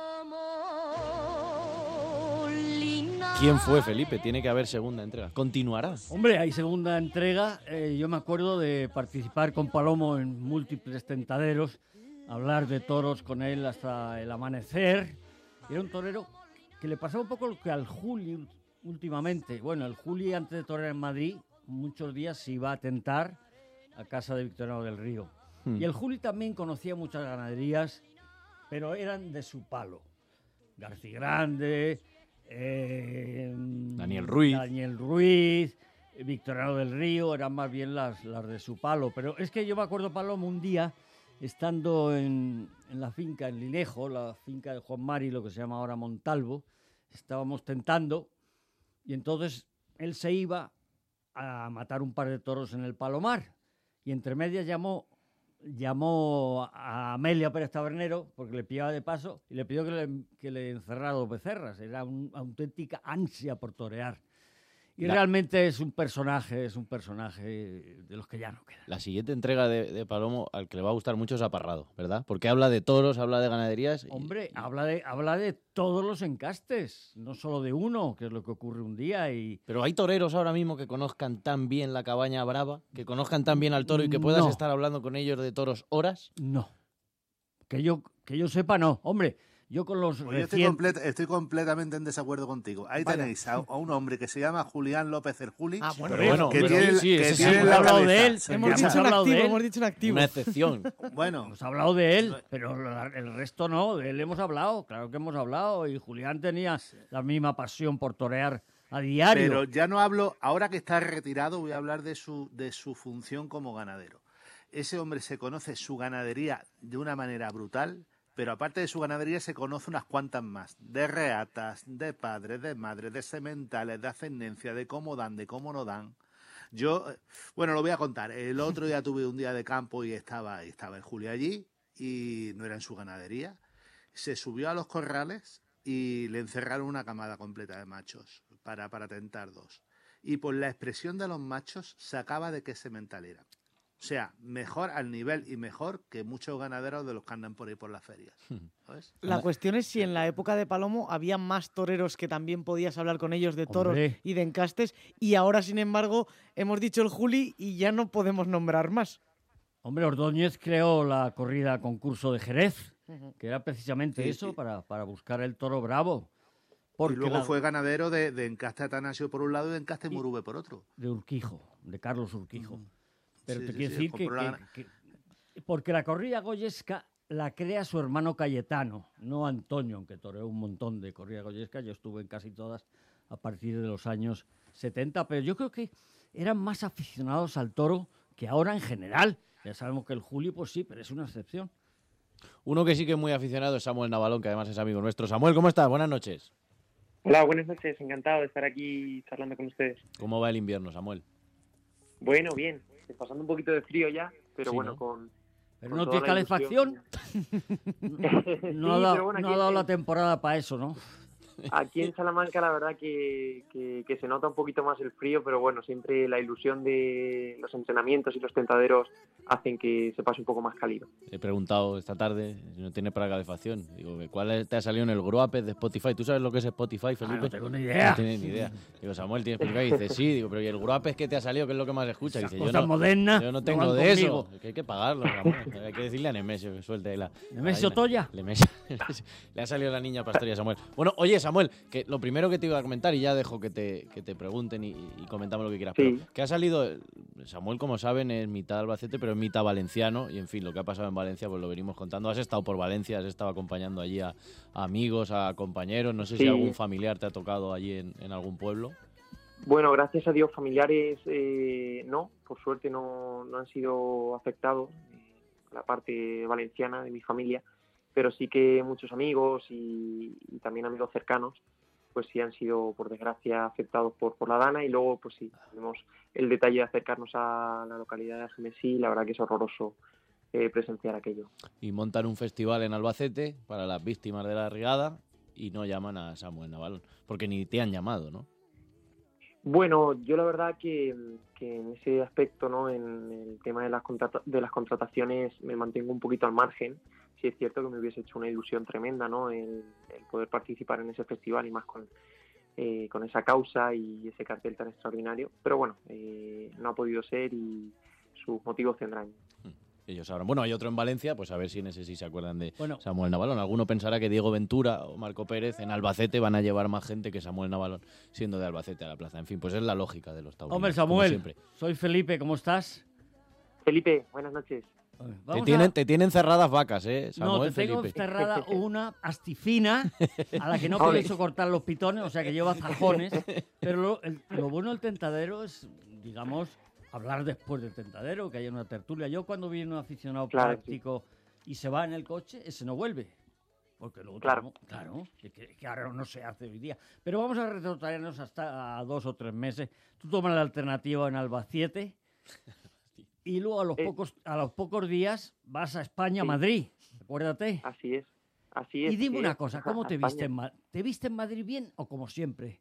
¿Quién fue Felipe? Tiene que haber segunda entrega. Continuará. Hombre, hay segunda entrega. Eh, yo me acuerdo de participar con Palomo en múltiples tentaderos, hablar de toros con él hasta el amanecer. Era un torero que le pasaba un poco lo que al Juli últimamente. Bueno, el Juli antes de torear en Madrid, muchos días se iba a tentar a casa de Victoriano del Río. Hmm. Y el Juli también conocía muchas ganaderías, pero eran de su palo. García Grande, eh, Daniel Ruiz. Daniel Ruiz, eh, Victoriano del Río, eran más bien las, las de su palo. Pero es que yo me acuerdo, Palomo, un día, estando en, en la finca, en Linejo, la finca de Juan Mari, lo que se llama ahora Montalvo, estábamos tentando, y entonces él se iba a matar un par de toros en el Palomar, y entre medias llamó llamó a Amelia Pérez Tabernero, porque le pillaba de paso, y le pidió que le, que le encerrara dos becerras. Era una auténtica ansia por torear. Y La- realmente es un personaje, es un personaje de los que ya no quedan. La siguiente entrega de, de Palomo, al que le va a gustar mucho, es Aparrado, ¿verdad? Porque habla de toros, habla de ganaderías. y- Hombre, habla de, habla de todos los encastes, no solo de uno, que es lo que ocurre un día. Y Pero hay toreros ahora mismo que conozcan tan bien la cabaña brava, que conozcan tan bien al toro y que puedas No. estar hablando con ellos de toros horas. no. Que yo, que yo sepa, no. Hombre, yo con los Pues yo estoy, recién- complet- estoy completamente en desacuerdo contigo. Ahí Vaya. tenéis a, a un hombre que se llama Julián López el Juli, Ah, bueno, Pero bueno, que pero tiene, sí, sí, que ese sí, tiene hemos la hablado de cabeza, él, se Hemos Ya llama- dicho un hablado de activo, él. hemos dicho un activo. Una excepción. Bueno, Hemos hablado de él, pero la- el resto no, de él hemos hablado, claro que hemos hablado, y Julián tenía la misma pasión por torear a diario. pero ya no hablo, ahora que está retirado, voy a hablar de su, de su función como ganadero. Ese hombre se conoce su ganadería de una manera brutal, pero aparte de su ganadería se conoce unas cuantas más, de reatas, de padres, de madres, de sementales, de ascendencia, de cómo dan, de cómo no dan. Yo, eh, bueno, lo voy a contar. El otro día tuve un día de campo y estaba, y estaba el Julio allí y no era en su ganadería. Se subió a los corrales y le encerraron una camada completa de machos para, para tentar dos. Y por la expresión de los machos sacaba de qué semental era. O sea, mejor al nivel y mejor que muchos ganaderos de los que andan por ahí por las ferias. ¿Sabes? La cuestión es si en la época de Palomo había más toreros que también podías hablar con ellos de toros Hombre. y de encastes, y ahora, sin embargo, hemos dicho el Juli y ya no podemos nombrar más. Hombre, Ordóñez creó la corrida concurso de Jerez, que era precisamente Sí, eso, sí. Para, para buscar el toro bravo. Y Porque luego la- fue ganadero de, de Encaste Atanasio por un lado y de Encaste Murube por otro. de Urquijo, de Carlos Urquijo. Pero Sí, te sí, quiero sí, decir que, compró la- que- que- Porque la corrida goyesca la crea su hermano Cayetano, no Antonio, aunque toreó un montón de corrida goyesca. Yo estuve en casi todas a partir de los años setenta, pero yo creo que eran más aficionados al toro que ahora en general. Ya sabemos que el Juli, pues sí, pero es una excepción. Uno que sí que es muy aficionado es Samuel Navalón, que además es amigo nuestro. Samuel, ¿cómo estás? Buenas noches. Hola, buenas noches. Encantado de estar aquí charlando con ustedes. ¿Cómo va el invierno, Samuel? Bueno, bien. Pasando un poquito de frío ya, pero Sí, bueno, ¿no? con... Pero con no toda tiene la calefacción. ilusión. No ha Sí, dado, pero bueno, no aquí ha dado en- la temporada para eso, ¿no? Aquí en Salamanca la verdad que, que, que se nota un poquito más el frío, pero bueno, siempre la ilusión de los entrenamientos y los tentaderos hacen que se pase un poco más cálido. He preguntado esta tarde si no tiene para calefacción. Digo, ¿cuál te ha salido en el Gruape de Spotify? ¿Tú sabes lo que es Spotify, Felipe? no tengo ni idea. No tienes ni idea. Digo, Samuel, ¿tienes Spotify? Y dice, sí. Digo, pero ¿y el Gruape que te ha salido? ¿Qué es lo que más escucha? Y Esas dice, yo cosas no, modernas yo no no tengo van de conmigo. eso. Que hay que pagarlo, Samuel. Hay que decirle a Nemesio que suelte ahí la... ¿Nemesio la- Toya? Nemesio. Le ha salido la niña pastoria a Samuel. Bueno, oye, Samuel, que lo primero que te iba a comentar, y ya dejo que te, que te pregunten y, y comentamos lo que quieras, Sí. pero que ha salido, Samuel, como saben, es mitad Albacete, pero es mitad valenciano, y en fin, lo que ha pasado en Valencia, pues lo venimos contando. Has estado por Valencia, has estado acompañando allí a, a amigos, a compañeros, no sé si Sí. algún familiar te ha tocado allí en, en algún pueblo. Bueno, gracias a Dios familiares eh, no, por suerte no, no han sido afectados, eh, la parte valenciana de mi familia, pero sí que muchos amigos y, y también amigos cercanos pues sí han sido, por desgracia, afectados por, por la dana, y luego pues sí, tenemos el detalle de acercarnos a la localidad de Algemesí, y la verdad que es horroroso eh, presenciar aquello. Y montan un festival en Albacete para las víctimas de la rigada y no llaman a Samuel Navalón, porque ni te han llamado, ¿no? Bueno, yo la verdad que, que en ese aspecto, ¿no? En el tema de las, contrata- de las contrataciones me mantengo un poquito al margen. Sí es cierto que me hubiese hecho una ilusión tremenda, ¿no? El, el poder participar en ese festival y más con, eh, con esa causa y ese cartel tan extraordinario. Pero bueno, eh, no ha podido ser y sus motivos tendrán. Ellos sabrán. Bueno, hay otro en Valencia, pues a ver si en ese sí se acuerdan de Bueno. Samuel Navalón. Alguno pensará que Diego Ventura o Marco Pérez en Albacete van a llevar más gente que Samuel Navalón siendo de Albacete a la plaza. En fin, pues es la lógica de los taurinos. Hombre, como Samuel, siempre. soy Felipe, ¿cómo estás? Felipe, buenas noches. Te Vamos tienen, a- te tienen cerradas vacas, ¿eh, No, Samuel, te tengo Felipe? cerrada una astifina a la que no Ole. pienso cortar los pitones, o sea que lleva zajones. Pero lo, el- lo bueno del tentadero es, digamos, hablar después del tentadero, que haya una tertulia. Yo cuando viene un aficionado Claro, sí. práctico y se va en el coche, ese no vuelve. Porque luego Claro. tenemos- claro, que, que- que ahora no se hace hoy día. Pero vamos a retrotraernos hasta a dos o tres meses. Tú tomas la alternativa en Albacete y luego a los Eh. pocos a los pocos días vas a España, a Sí. Madrid. Acuérdate. Así es, así es. Y dime que- una cosa, ¿cómo a te España. viste en Madrid? ¿Te viste en Madrid bien o como siempre?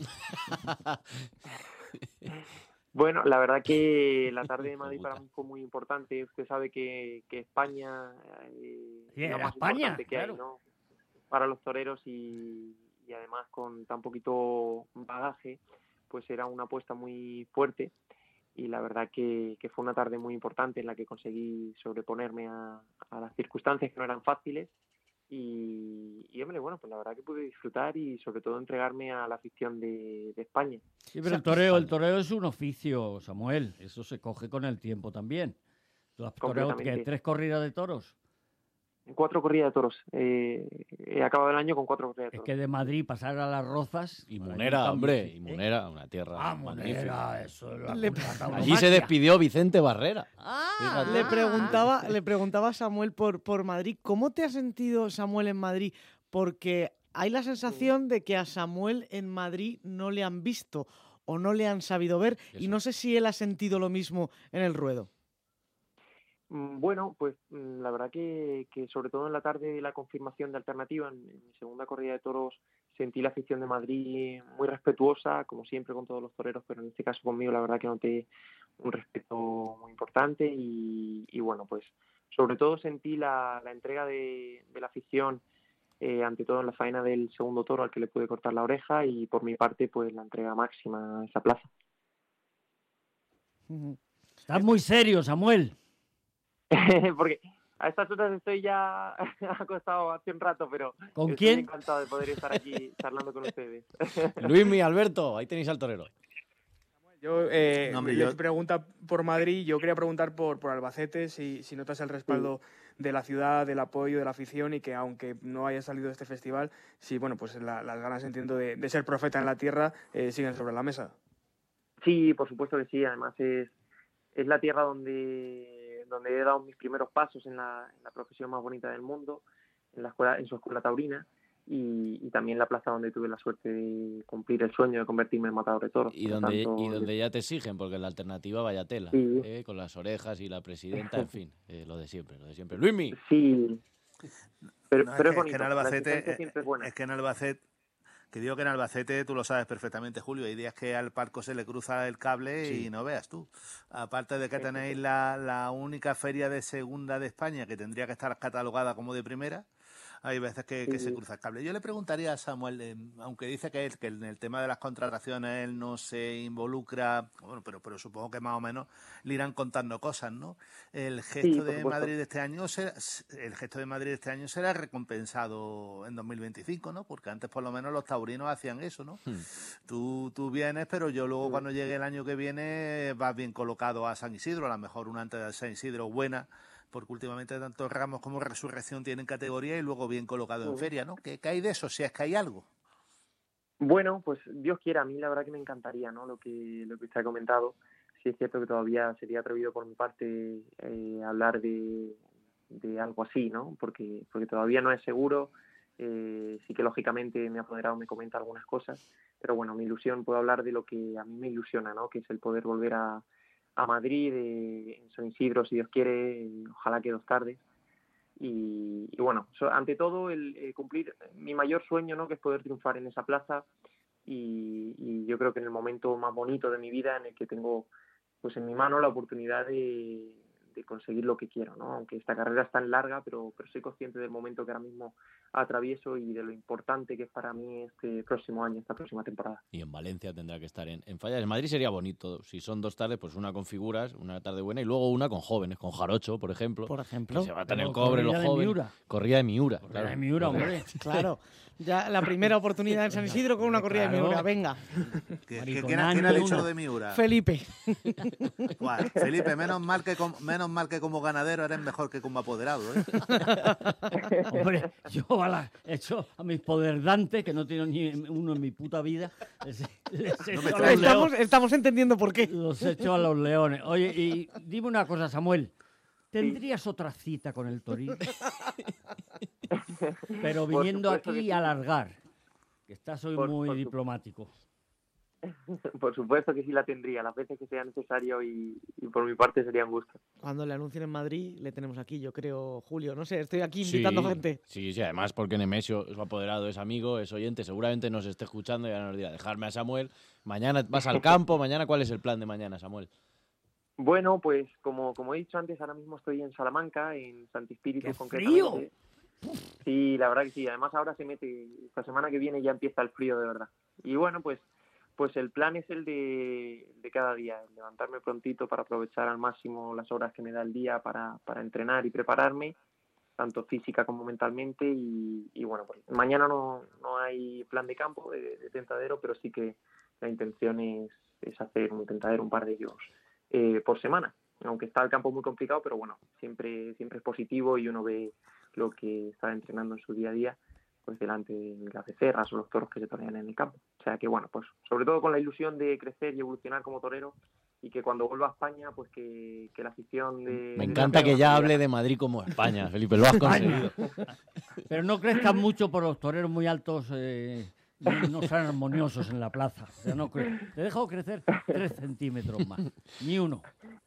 Bueno, la verdad que la tarde de Madrid para mí fue muy importante. Usted sabe que, que España eh, Sí, es lo era más España, importante que claro. hay, ¿no? Para los toreros y, y además con tan poquito bagaje, pues era una apuesta muy fuerte. Y la verdad que, que fue una tarde muy importante en la que conseguí sobreponerme a, a las circunstancias que no eran fáciles. Y, y, hombre, bueno, pues la verdad que pude disfrutar y sobre todo entregarme a la afición de, de España. Sí, pero el toreo, el toreo es un oficio, Samuel. Eso se coge con el tiempo también. ¿Tú has toreado qué, Completamente. tres corridas de toros? Cuatro corridas de toros. Eh, he acabado el año con cuatro corridas de Es toros. que de Madrid pasar a Las Rozas... Y hay un Munera, cambio, hombre, sí, y ¿eh? Munera, una tierra Ah, magnífica. Munera, eso es la Le- la Allí tauromaquia. se despidió Vicente Barrera. Ah, Fíjate. Le preguntaba, le preguntaba a Samuel por, por Madrid, ¿cómo te has sentido, Samuel, en Madrid? Porque hay la sensación de que a Samuel en Madrid no le han visto o no le han sabido ver, y Eso. no sé si él ha sentido lo mismo en el ruedo. Bueno, pues la verdad que, que sobre todo en la tarde de la confirmación de Alternativa, en, en mi segunda corrida de toros, sentí la afición de Madrid muy respetuosa, como siempre con todos los toreros, pero en este caso conmigo la verdad que noté un respeto muy importante y, y bueno, pues sobre todo sentí la, la entrega de, de la afición, eh, ante todo en la faena del segundo toro al que le pude cortar la oreja y por mi parte pues la entrega máxima a esa plaza. Estás muy serio, Samuel. Porque a estas horas estoy ya acostado hace un rato, pero ¿Con estoy quién? encantado de poder estar aquí charlando con ustedes. Luismi, Alberto, ahí tenéis al torero. Yo, eh, No, hombre, les yo- pregunta por Madrid, yo quería preguntar por, por Albacete, si, si notas el respaldo de la ciudad, del apoyo de la afición y que aunque no haya salido de este festival, sí, bueno, pues la- las ganas, entiendo, de, de ser profeta en la tierra eh, siguen sobre la mesa. Sí, por supuesto que sí. Además es, es la tierra donde, donde he dado mis primeros pasos en la, en la profesión más bonita del mundo, en la escuela, en su escuela taurina, y, y también la plaza donde tuve la suerte de cumplir el sueño de convertirme en matador de toros. Y Por lo donde, tanto, y donde ya te exigen, porque en la Alternativa vaya tela, Sí. ¿eh? Con las orejas y la presidenta, en fin, eh, lo de siempre, lo de siempre. Luismi. Sí, pero, No, pero es, es que, es que bonito. en La Albacete, exigencia eh, siempre es buena. es que en Albacete, que digo que en Albacete tú lo sabes perfectamente, Julio, hay días que al Parco se le cruza el cable Sí. y no veas tú. Aparte de que tenéis la, la única feria de segunda de España que tendría que estar catalogada como de primera, hay veces que, que se Sí. cruza el cable. Yo le preguntaría a Samuel, eh, aunque dice que, él, que en el tema de las contrataciones él no se involucra, bueno, pero, pero supongo que más o menos le irán contando cosas, ¿no? El gesto Sí, por de supuesto. Madrid de este año será, el gesto de Madrid de este año será recompensado en dos mil veinticinco, ¿no? Porque antes por lo menos los taurinos hacían eso, ¿no? Hmm. Tú, tú vienes, pero yo luego Sí. cuando llegue el año que viene vas bien colocado a San Isidro, a lo mejor una antes de San Isidro buena, porque últimamente tanto Ramos como Resurrección tienen categoría y luego bien colocado en Sí. feria, ¿no? ¿Qué, qué hay de eso? Si es que hay algo. Bueno, pues Dios quiera, a mí la verdad que me encantaría, ¿no? Lo que lo que usted ha comentado. Sí es cierto que todavía sería atrevido por mi parte eh, hablar de, de algo así, ¿no? Porque porque todavía no es seguro. Eh, sí que lógicamente mi apoderado me comenta algunas cosas, pero bueno, mi ilusión, puedo hablar de lo que a mí me ilusiona, ¿no? Que es el poder volver a, a Madrid, eh, en San Isidro, si Dios quiere, eh, ojalá que dos tardes. Y, y bueno, so- ante todo el eh, cumplir mi mayor sueño, ¿no? Que es poder triunfar en esa plaza y, y yo creo que en el momento más bonito de mi vida en el que tengo pues en mi mano la oportunidad de, de conseguir lo que quiero, ¿no? Aunque esta carrera es tan larga, pero, pero soy consciente del momento que ahora mismo atravieso y de lo importante que es para mí este próximo año, esta próxima temporada. Y en Valencia tendrá que estar en, en Fallas. En Madrid sería bonito. Si son dos tardes, pues una con figuras, una tarde buena, y luego una con jóvenes, con Jarocho, por ejemplo. Por ejemplo. Que se batan el Como cobre los corrida de jóvenes. Miura. Corrida de Miura. Corrida claro. de Miura, hombre. Claro, ya la primera oportunidad en San Isidro con una corrida de Claro. Miura, venga. ¿Qué- Mariconán, qué- ¿Quién, ha- quién ha ni dicho una. lo de Miura? Felipe. Guau, Felipe, menos mal, que com- menos mal que como ganadero eres mejor que como apoderado, ¿eh? Hombre, yo a la- he hecho a mis poderdantes, que no tengo ni uno en mi puta vida, les, les he No me hecho a extraña. los Estamos, leones. estamos entendiendo por qué. Los he hecho a los leones. Oye, y dime una cosa, Samuel. ¿Tendrías otra cita con el Toril? Pero Por viniendo supuesto aquí que sí. a alargar, que estás hoy Por- muy por su- diplomático. Por supuesto que sí la tendría, las veces que sea necesario y, y por mi parte sería un gusto. Cuando le anuncien en Madrid, le tenemos aquí, yo creo, Julio. No sé, estoy aquí invitando Sí, gente. Sí, sí, además porque Nemesio es su apoderado, es amigo, es oyente, seguramente nos esté escuchando y ahora nos dirá, dejarme a Samuel. Mañana vas al campo, mañana, ¿cuál es el plan de mañana, Samuel? Bueno, pues como, como he dicho antes, ahora mismo estoy en Salamanca, en Santi Espíritu ¡Qué concretamente. Sí, la verdad que sí. Además ahora se mete, esta semana que viene ya empieza el frío de verdad. Y bueno, pues pues el plan es el de, de cada día, el levantarme prontito para aprovechar al máximo las horas que me da el día para, para entrenar y prepararme, tanto física como mentalmente. Y, y bueno, pues mañana no, no hay plan de campo, de, de tentadero, pero sí que la intención es, es hacer un tentadero, un par de ellos eh, por semana. Aunque está el campo muy complicado, pero bueno, siempre, siempre es positivo y uno ve lo que está entrenando en su día a día, pues delante de las becerras o los toros que se torean en el campo. O sea que bueno, pues sobre todo con la ilusión de crecer y evolucionar como torero y que cuando vuelva a España, pues que, que la afición de... Me de encanta la que ya Peña hable de Madrid como España, Felipe, lo has conseguido. Pero no crezcan mucho por los toreros muy altos, eh, no, no sean armoniosos en la plaza. O sea, no cre- Te he dejado crecer tres centímetros más, ni uno.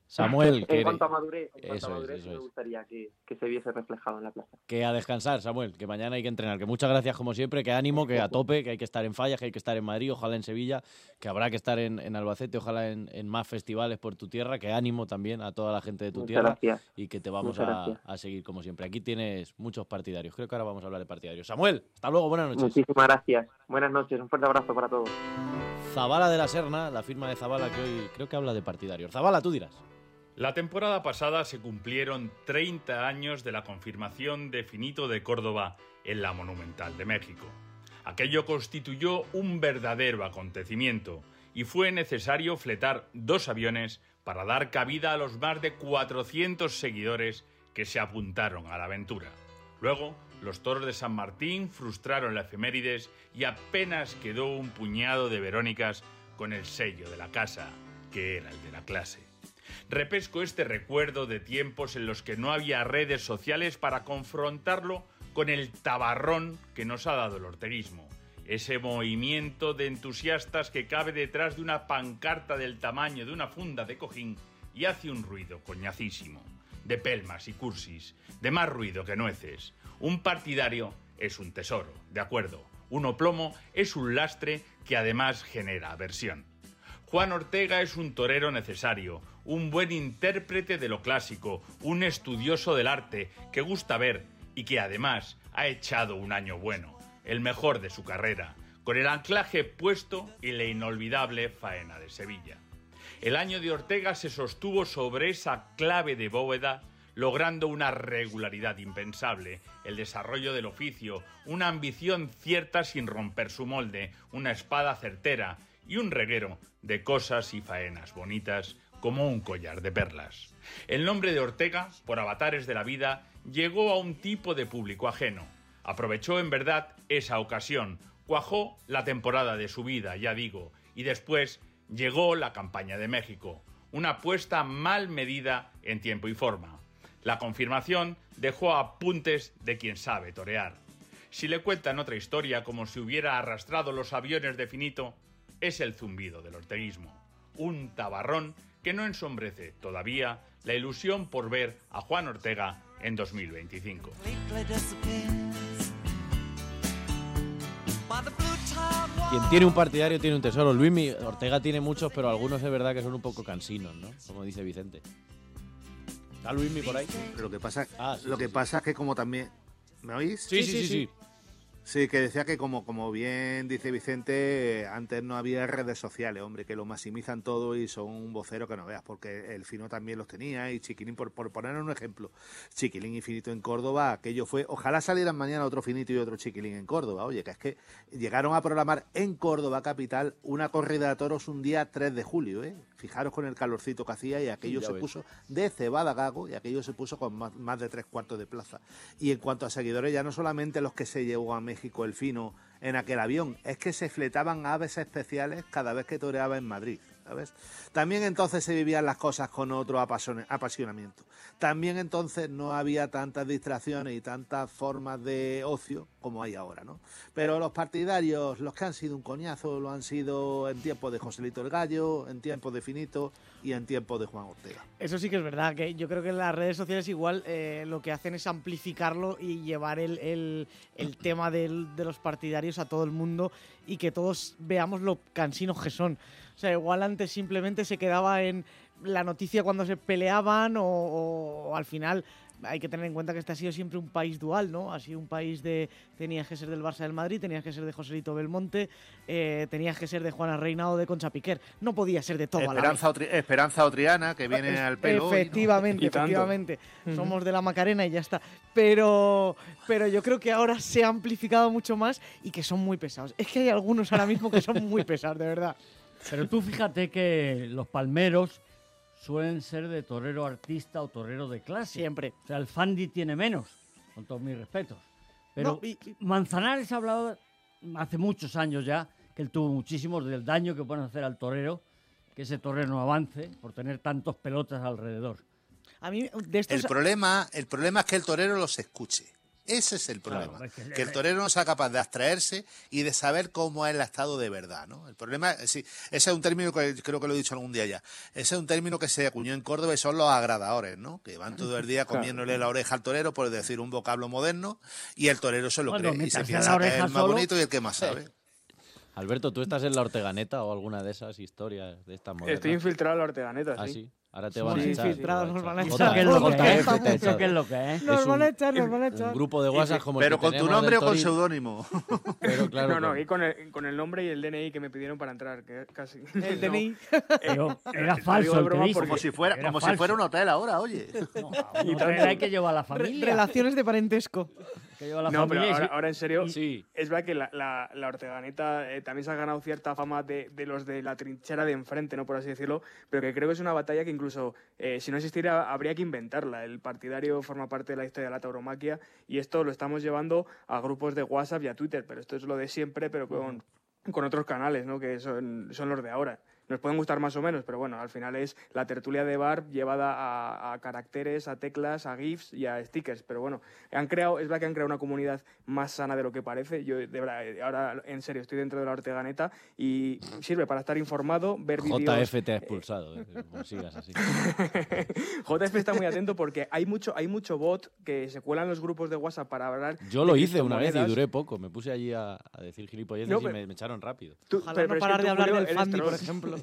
Samuel, que en cuanto a madurez, en cuanto eso a madurez es, eso me es. gustaría que, que se viese reflejado en la plaza. Que a descansar, Samuel, que mañana hay que entrenar. Que muchas gracias como siempre, que ánimo, que a tope, que hay que estar en Fallas, que hay que estar en Madrid, ojalá en Sevilla, que habrá que estar en, en Albacete, ojalá en, en más festivales por tu tierra, que ánimo también a toda la gente de tu Muchas tierra gracias. y que te vamos Muchas a, gracias. a seguir como siempre. Aquí tienes muchos partidarios, creo que ahora vamos a hablar de partidarios. Samuel, hasta luego, buenas noches. Muchísimas gracias. Buenas noches, un fuerte abrazo para todos. Zabala de la Serna, la firma de Zabala que hoy creo que habla de partidarios. Zabala, tú dirás. La temporada pasada se cumplieron treinta años de la confirmación de Finito de Córdoba en la Monumental de México. Aquello constituyó un verdadero acontecimiento y fue necesario fletar dos aviones para dar cabida a los más de cuatrocientos seguidores que se apuntaron a la aventura. Luego, los toros de San Martín frustraron la efemérides y apenas quedó un puñado de Verónicas con el sello de la casa, que era el de la clase. Repesco este recuerdo de tiempos en los que no había redes sociales para confrontarlo con el tabarrón que nos ha dado el orteguismo. Ese movimiento de entusiastas que cabe detrás de una pancarta del tamaño de una funda de cojín y hace un ruido coñacísimo, de pelmas y cursis, de más ruido que nueces. Un partidario es un tesoro, de acuerdo. Un plomo es un lastre que además genera aversión. Juan Ortega es un torero necesario, un buen intérprete de lo clásico, un estudioso del arte que gusta ver y que además ha echado un año bueno, el mejor de su carrera, con el anclaje puesto y la inolvidable faena de Sevilla. El año de Ortega se sostuvo sobre esa clave de bóveda, logrando una regularidad impensable, el desarrollo del oficio, una ambición cierta sin romper su molde, una espada certera y un reguero de cosas y faenas bonitas como un collar de perlas. El nombre de Ortega, por avatares de la vida, llegó a un tipo de público ajeno. Aprovechó en verdad esa ocasión, cuajó la temporada de su vida, ya digo, y después llegó la campaña de México, una apuesta mal medida en tiempo y forma. La confirmación dejó apuntes de quien sabe torear. Si le cuentan otra historia como si hubiera arrastrado los aviones de Finito, es el zumbido del orteguismo, un tabarrón que no ensombrece todavía la ilusión por ver a Juan Ortega en dos mil veinticinco. Quien tiene un partidario tiene un tesoro. Luismi, Ortega tiene muchos, pero algunos es verdad que son un poco cansinos, ¿no? Como dice Vicente. ¿Está Luismi por ahí? Lo que pasa, ah, sí, lo sí, que sí. pasa es que como también... ¿Me oís? Sí, sí, sí, sí. sí. Sí, que decía que como, como bien dice Vicente, antes no había redes sociales, hombre, que lo maximizan todo y son un vocero que no veas, porque el Fino también los tenía y Chiquilín, por, por poner un ejemplo, Chiquilín y Finito en Córdoba, aquello fue, ojalá salieran mañana otro Finito y otro Chiquilín en Córdoba, oye, que es que llegaron a programar en Córdoba capital una corrida de toros un día tres de julio, ¿eh? Fijaros con el calorcito que hacía y aquello Ya se ves. puso de cebada gago y aquello se puso con más, más de tres cuartos de plaza. Y en cuanto a seguidores, ya no solamente los que se llevó a México el Fino en aquel avión, es que se fletaban aves especiales cada vez que toreaba en Madrid, ¿sabes? También entonces se vivían las cosas con otro apasione- apasionamiento. También entonces no había tantas distracciones y tantas formas de ocio como hay ahora, ¿no? Pero los partidarios, los que han sido un coñazo, lo han sido en tiempos de Joselito el Gallo, en tiempos de Finito y en tiempos de Juan Ortega. Eso sí que es verdad, que yo creo que las redes sociales igual eh, lo que hacen es amplificarlo y llevar el, el, el tema del, de los partidarios a todo el mundo y que todos veamos lo cansinos que son. O sea, igual antes simplemente se quedaba en la noticia cuando se peleaban o, o, o al final hay que tener en cuenta que este ha sido siempre un país dual, ¿no? Ha sido un país de... Tenías que ser del Barça del Madrid, tenías que ser de Joselito Belmonte, eh, tenías que ser de Juana Reina o de Concha Piquer. No podía ser de todo a la vez. Esperanza, Otri- Esperanza Otriana, que viene Es- al pelo. hoy, ¿no? Efectivamente, Y tanto. efectivamente. Ujú. Somos de la Macarena y ya está. Pero, pero yo creo que ahora se ha amplificado mucho más y que son muy pesados. Es que hay algunos ahora mismo que son muy pesados, de verdad. Pero tú fíjate que los palmeros suelen ser de torero artista o torero de clase. Siempre. O sea, el Fandi tiene menos, con todos mis respetos. Pero No, y- y- Manzanares ha hablado hace muchos años ya, que él tuvo muchísimos del daño que pueden hacer al torero, que ese torero no avance por tener tantos pelotas alrededor. A mí, de estos... El problema, el problema es que el torero los escuche. Ese es el problema, Claro, es que- que el torero no sea capaz de abstraerse y de saber cómo es el estado de verdad, ¿no? El problema, sí, ese es un término que creo que lo he dicho algún día ya, ese es un término que se acuñó en Córdoba y son los agradadores, ¿no? Que van todo el día comiéndole la oreja al torero, por decir un vocablo moderno, y el torero se lo Bueno, cree y se mientras sea piensa la que es oreja el más solo. bonito y el que más sabe. Alberto, ¿tú estás en la Orteganeta o alguna de esas historias de estas modernas? Estoy infiltrado en la Orteganeta, Ah, sí. sí. Ahora te Sí, van a sí, echar. infiltrados te nos van a echar. echar. J- ¿Qué es lo que J F es? te ha ¿Eso echado. qué es lo que es? Nos Es van a un- echar, nos van a echar. Un grupo de WhatsApp como el Pero que con tu tenemos nombre del o con Toril. seudónimo. Pero claro, No, no, con- y con el, con el nombre y el D N I que me pidieron para entrar, que casi. El D N I. Pero era Lo falso digo de el que broma dice. Como si fuera, Era como si falso. fuera un hotel ahora, oye. No, a un hotel hay que llevar a la Re- familia. relaciones de parentesco. Que lleva a la No, pero familia y ahora, sí- ahora en serio, Sí. es verdad que la, la, la Orteganeta eh, también se ha ganado cierta fama de, de los de la trinchera de enfrente, ¿no? Por así decirlo, pero que creo que es una batalla que incluso, eh, si no existiera, habría que inventarla. El partidario forma parte de la historia de la tauromaquia y esto lo estamos llevando a grupos de WhatsApp y a Twitter, pero esto es lo de siempre, pero con, con otros canales, ¿no? Que son, son los de ahora. Nos pueden gustar más o menos, pero bueno, al final es la tertulia de bar llevada a, a caracteres, a teclas, a GIFs y a stickers. Pero bueno, han creado, es verdad que han creado una comunidad más sana de lo que parece. Yo, de verdad, eh, ahora en serio, estoy dentro de la Orteganeta y sirve para estar informado, ver vídeos. J F te ha expulsado, eh, como sigas así. J F está muy atento porque hay mucho, hay mucho bot que se cuelan en los grupos de WhatsApp para hablar. Yo de lo hice una vez y criptomonedas. duré poco. Me puse allí a, a decir gilipolleces No, y pero- me, me echaron rápido. Tú- Ojalá pero- no pero es que parar tú, de hablar Julio, del eres Fandi, por troll. ejemplo.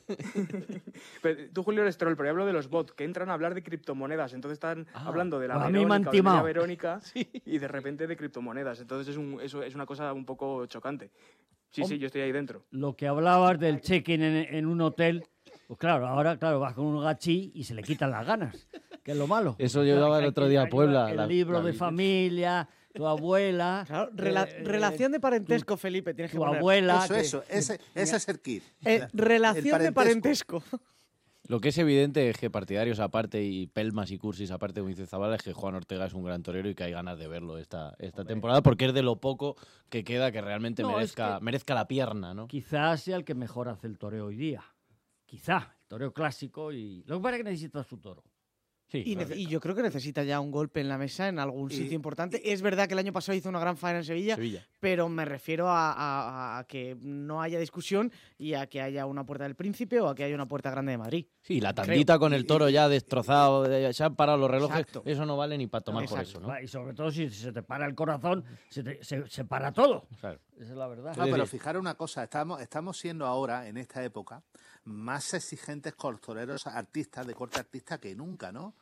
Pero tú, Julio, eres troll, pero yo hablo de los bots que entran a hablar de criptomonedas. Entonces están Ah, hablando de la pues a mí me han Verónica, o de Doña timado. Verónica y de repente de criptomonedas. Entonces es, un, eso es una cosa un poco chocante. Sí, sí, yo estoy ahí dentro. Lo que hablabas del check-in en, en un hotel, pues claro, ahora claro vas con un gachí y se le quitan las ganas, que es lo malo. Eso llevaba el Hay otro que- día a hay que Puebla, llevar El la- libro la de Biblia. familia, tu abuela. Claro, rela- eh, relación de parentesco, Felipe, tienes que tu poner. abuela. Eso, que- eso, ese, ese es el kit. Eh, La- relación el de parentesco. Lo que es evidente es que partidarios aparte y pelmas y cursis aparte, como dice Zabala, es que Juan Ortega es un gran torero y que hay ganas de verlo esta, esta temporada porque es de lo poco que queda que realmente No, es merezca, que- merezca la pierna, ¿no? Quizás sea el que mejor hace el toreo hoy día. Quizá, el toreo clásico y... Lo que pasa es que necesita su toro. Sí, Y, claro. nece- y yo creo que necesita ya un golpe en la mesa en algún Y- sitio importante. Es verdad que el año pasado hizo una gran faena en Sevilla, Sevilla. pero me refiero a, a- a que no haya discusión y a que haya una puerta del Príncipe o a que haya una puerta grande de Madrid. Sí, la tandita con el toro ya destrozado, de- se han parado los relojes, Exacto. eso no vale ni para tomar por Exacto. eso, ¿no? Y sobre todo si se te para el corazón, se, te- se- se para todo. Claro. Esa es la verdad. No, Es pero decir- fijaros una cosa, estamos, estamos siendo ahora, en esta época, más exigentes con los toreros artistas, de corte artista que nunca, ¿no?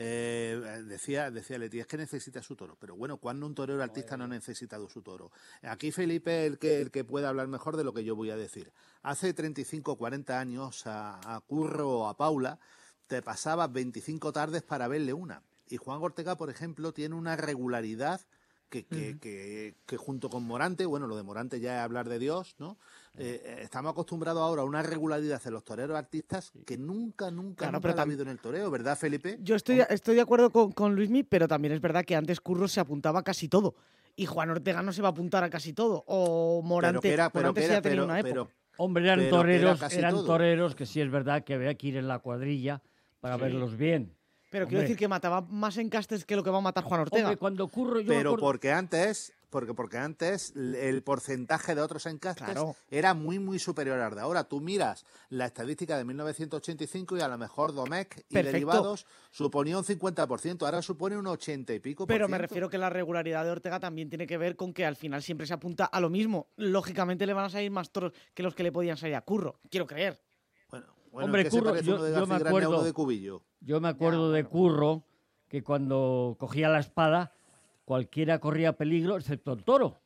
Eh, decía, decía Leti, es que necesita su toro, pero bueno, ¿cuándo un torero artista no ha necesitado su toro? Aquí Felipe es el que, el que puede hablar mejor de lo que yo voy a decir. Hace treinta y cinco o cuarenta años a, a Curro o a Paula te pasabas veinticinco tardes para verle una. Y Juan Ortega, por ejemplo, tiene una regularidad que, que, que, que junto con Morante, bueno, lo de Morante ya es hablar de Dios, ¿no? Eh, estamos acostumbrados ahora a una regularidad de los toreros artistas que nunca, nunca, Claro, nunca pero la ha tam- habido en el toreo, ¿verdad, Felipe? Yo estoy, estoy de acuerdo con, con Luismi, pero también es verdad que antes Curro se apuntaba a casi todo. Y Juan Ortega no se va a apuntar a casi todo. O Morante, Pero que era, pero Morante que sí era, ha tenido pero, una época. pero, Hombre, eran pero que era toreros, casi eran todo. toreros que sí es verdad que había que ir en la cuadrilla para Sí. verlos bien. Pero quiero Hombre. decir que mataba más encastes que lo que va a matar Juan Ortega. Hombre, cuando Curro yo me pero acuerdo- porque antes, porque, porque antes el porcentaje de otros encastes Claro. era muy, muy superior al de ahora. Tú miras la estadística de mil novecientos ochenta y cinco y a lo mejor Domecq y Perfecto. derivados suponía un cincuenta por ciento, ahora supone un ochenta y pico por Pero me ciento. refiero que la regularidad de Ortega también tiene que ver con que al final siempre se apunta a lo mismo. Lógicamente le van a salir más toros que los que le podían salir a Curro. Quiero creer. Bueno, bueno, Hombre, ¿en qué se Curro, parece yo- uno de yo me García Grande a uno acuerdo- de Cubillo? Yo me acuerdo de Curro que cuando cogía la espada cualquiera corría peligro excepto el toro.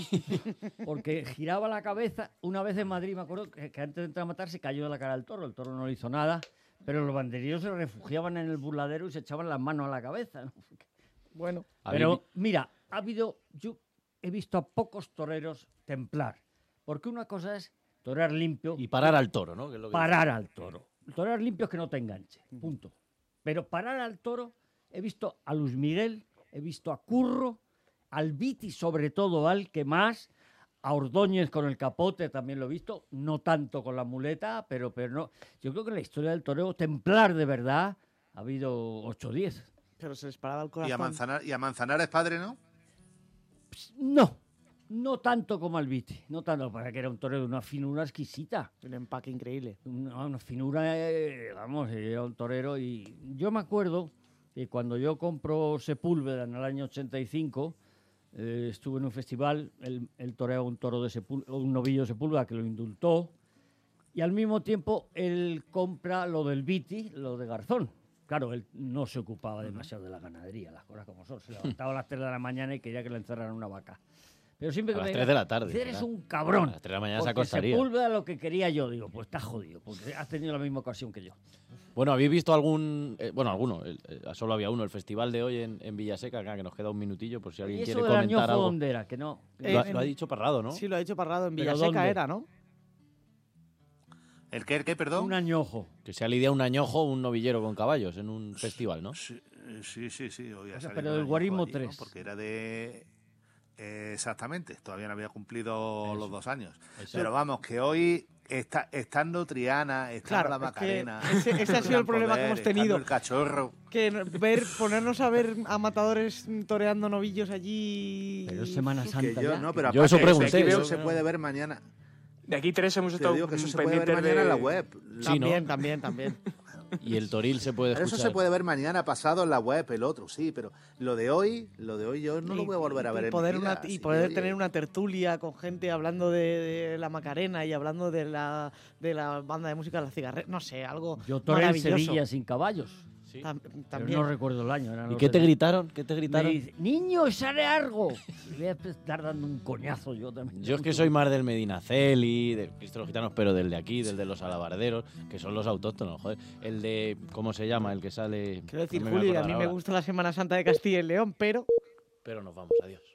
Porque giraba la cabeza. Una vez en Madrid me acuerdo que, que antes de entrar a matar se cayó de la cara del toro. El toro no le hizo nada, pero los banderilleros se refugiaban en el burladero y se echaban las manos a la cabeza, ¿no? Bueno, Pero mira, ha habido, yo he visto a pocos toreros templar. Porque una cosa es torear limpio Y parar al toro, ¿no? Que es lo que parar al toro. Torear limpio es que no te enganche, punto. Pero parar al toro, he visto a Luis Miguel, he visto a Curro, al Viti sobre todo, al que más, a Ordóñez con el capote también lo he visto, no tanto con la muleta, pero, pero no. Yo creo que en la historia del toreo templar de verdad ha habido ocho o diez. pero se les paraba el Y corazón. a, Manzanar, y a Manzanares padre, ¿no? No, no tanto como al Viti, no tanto, para que era un torero de una finura exquisita. Un empaque increíble. Una, una finura, eh, vamos, era un torero. Y yo me acuerdo que cuando yo compro Sepúlveda en el año ochenta y cinco, eh, estuve en un festival, él, él toreaba un toro de Sepúlveda, un novillo de Sepúlveda que lo indultó, y al mismo tiempo él compra lo del Viti, lo de Garzón. Claro, él no se ocupaba demasiado de la ganadería, las cosas como son. Se levantaba a las tres de la mañana y quería que le encerraran una vaca. Pero siempre A que las me tres de la tarde, dice, eres ¿verdad? un cabrón. A las tres de la mañana se porque acostaría. Sepúlveda lo que quería yo. Digo, pues estás jodido, porque has tenido la misma ocasión que yo. Bueno, ¿habéis visto algún...? eh, bueno, alguno. el- eh, solo había uno. El festival de hoy en, en Villaseca, acá, que nos queda un minutillo por si ¿Y alguien eso quiere del comentar añojo algo. dónde era? Que no. Lo, ha, En- lo ha dicho Parrado, ¿no? Sí, lo ha dicho Parrado. En ¿Pero Villaseca dónde? era, ¿no? ¿El qué, el qué, perdón? Un añojo. Que se ha lidiado un añojo, un novillero con caballos en un festival, ¿no? Sí, sí, sí. sí hoy ha O sea, salido pero un del añojo guarismo allí, ¿no? tres. Porque era de... eh, exactamente, todavía no había cumplido Eso. los dos años. Eso. Pero vamos, que hoy, está, estando Triana, estando Claro, la es que Macarena... ese- ese ha sido el Gran problema que Poder, hemos estando tenido. el cachorro... Que no- ver, ponernos a ver a matadores toreando novillos allí. Pero es Semana Que Santa yo, ya. no, pero Yo eso aparte, pregunté, eso yo- se puede ver mañana. De aquí tres hemos Te estado digo que eso se puede ver pendientes mañana de... en la web. Sí, ¿no? También, también, también. Y el Toril se puede Pero escuchar. eso se puede ver mañana pasado en la web, el otro, sí, pero lo de hoy, lo de hoy yo no lo voy a volver a ver y en poder mi una- vida. y Sí, poder oye, tener una tertulia con gente hablando de, de la Macarena y hablando de la, de la banda de música de la cigarrera. No sé, algo Yo toré en maravilloso. Sevilla sin caballos. Sí. Tam- Pero también. no recuerdo el año. eran ¿Y los qué te de- gritaron? ¿Qué te Me gritaron? dice, niño, sale algo. Y voy a estar dando un coñazo yo también. Yo es que soy más del Medinaceli, del Cristo de los Gitanos, pero del de aquí, del de los alabarderos, que son los autóctonos, joder. El de, ¿cómo se llama? El que sale... Quiero decir, no me voy Juli, a acordar mí me ahora. gusta la Semana Santa de Castilla y León, pero Pero nos vamos, adiós.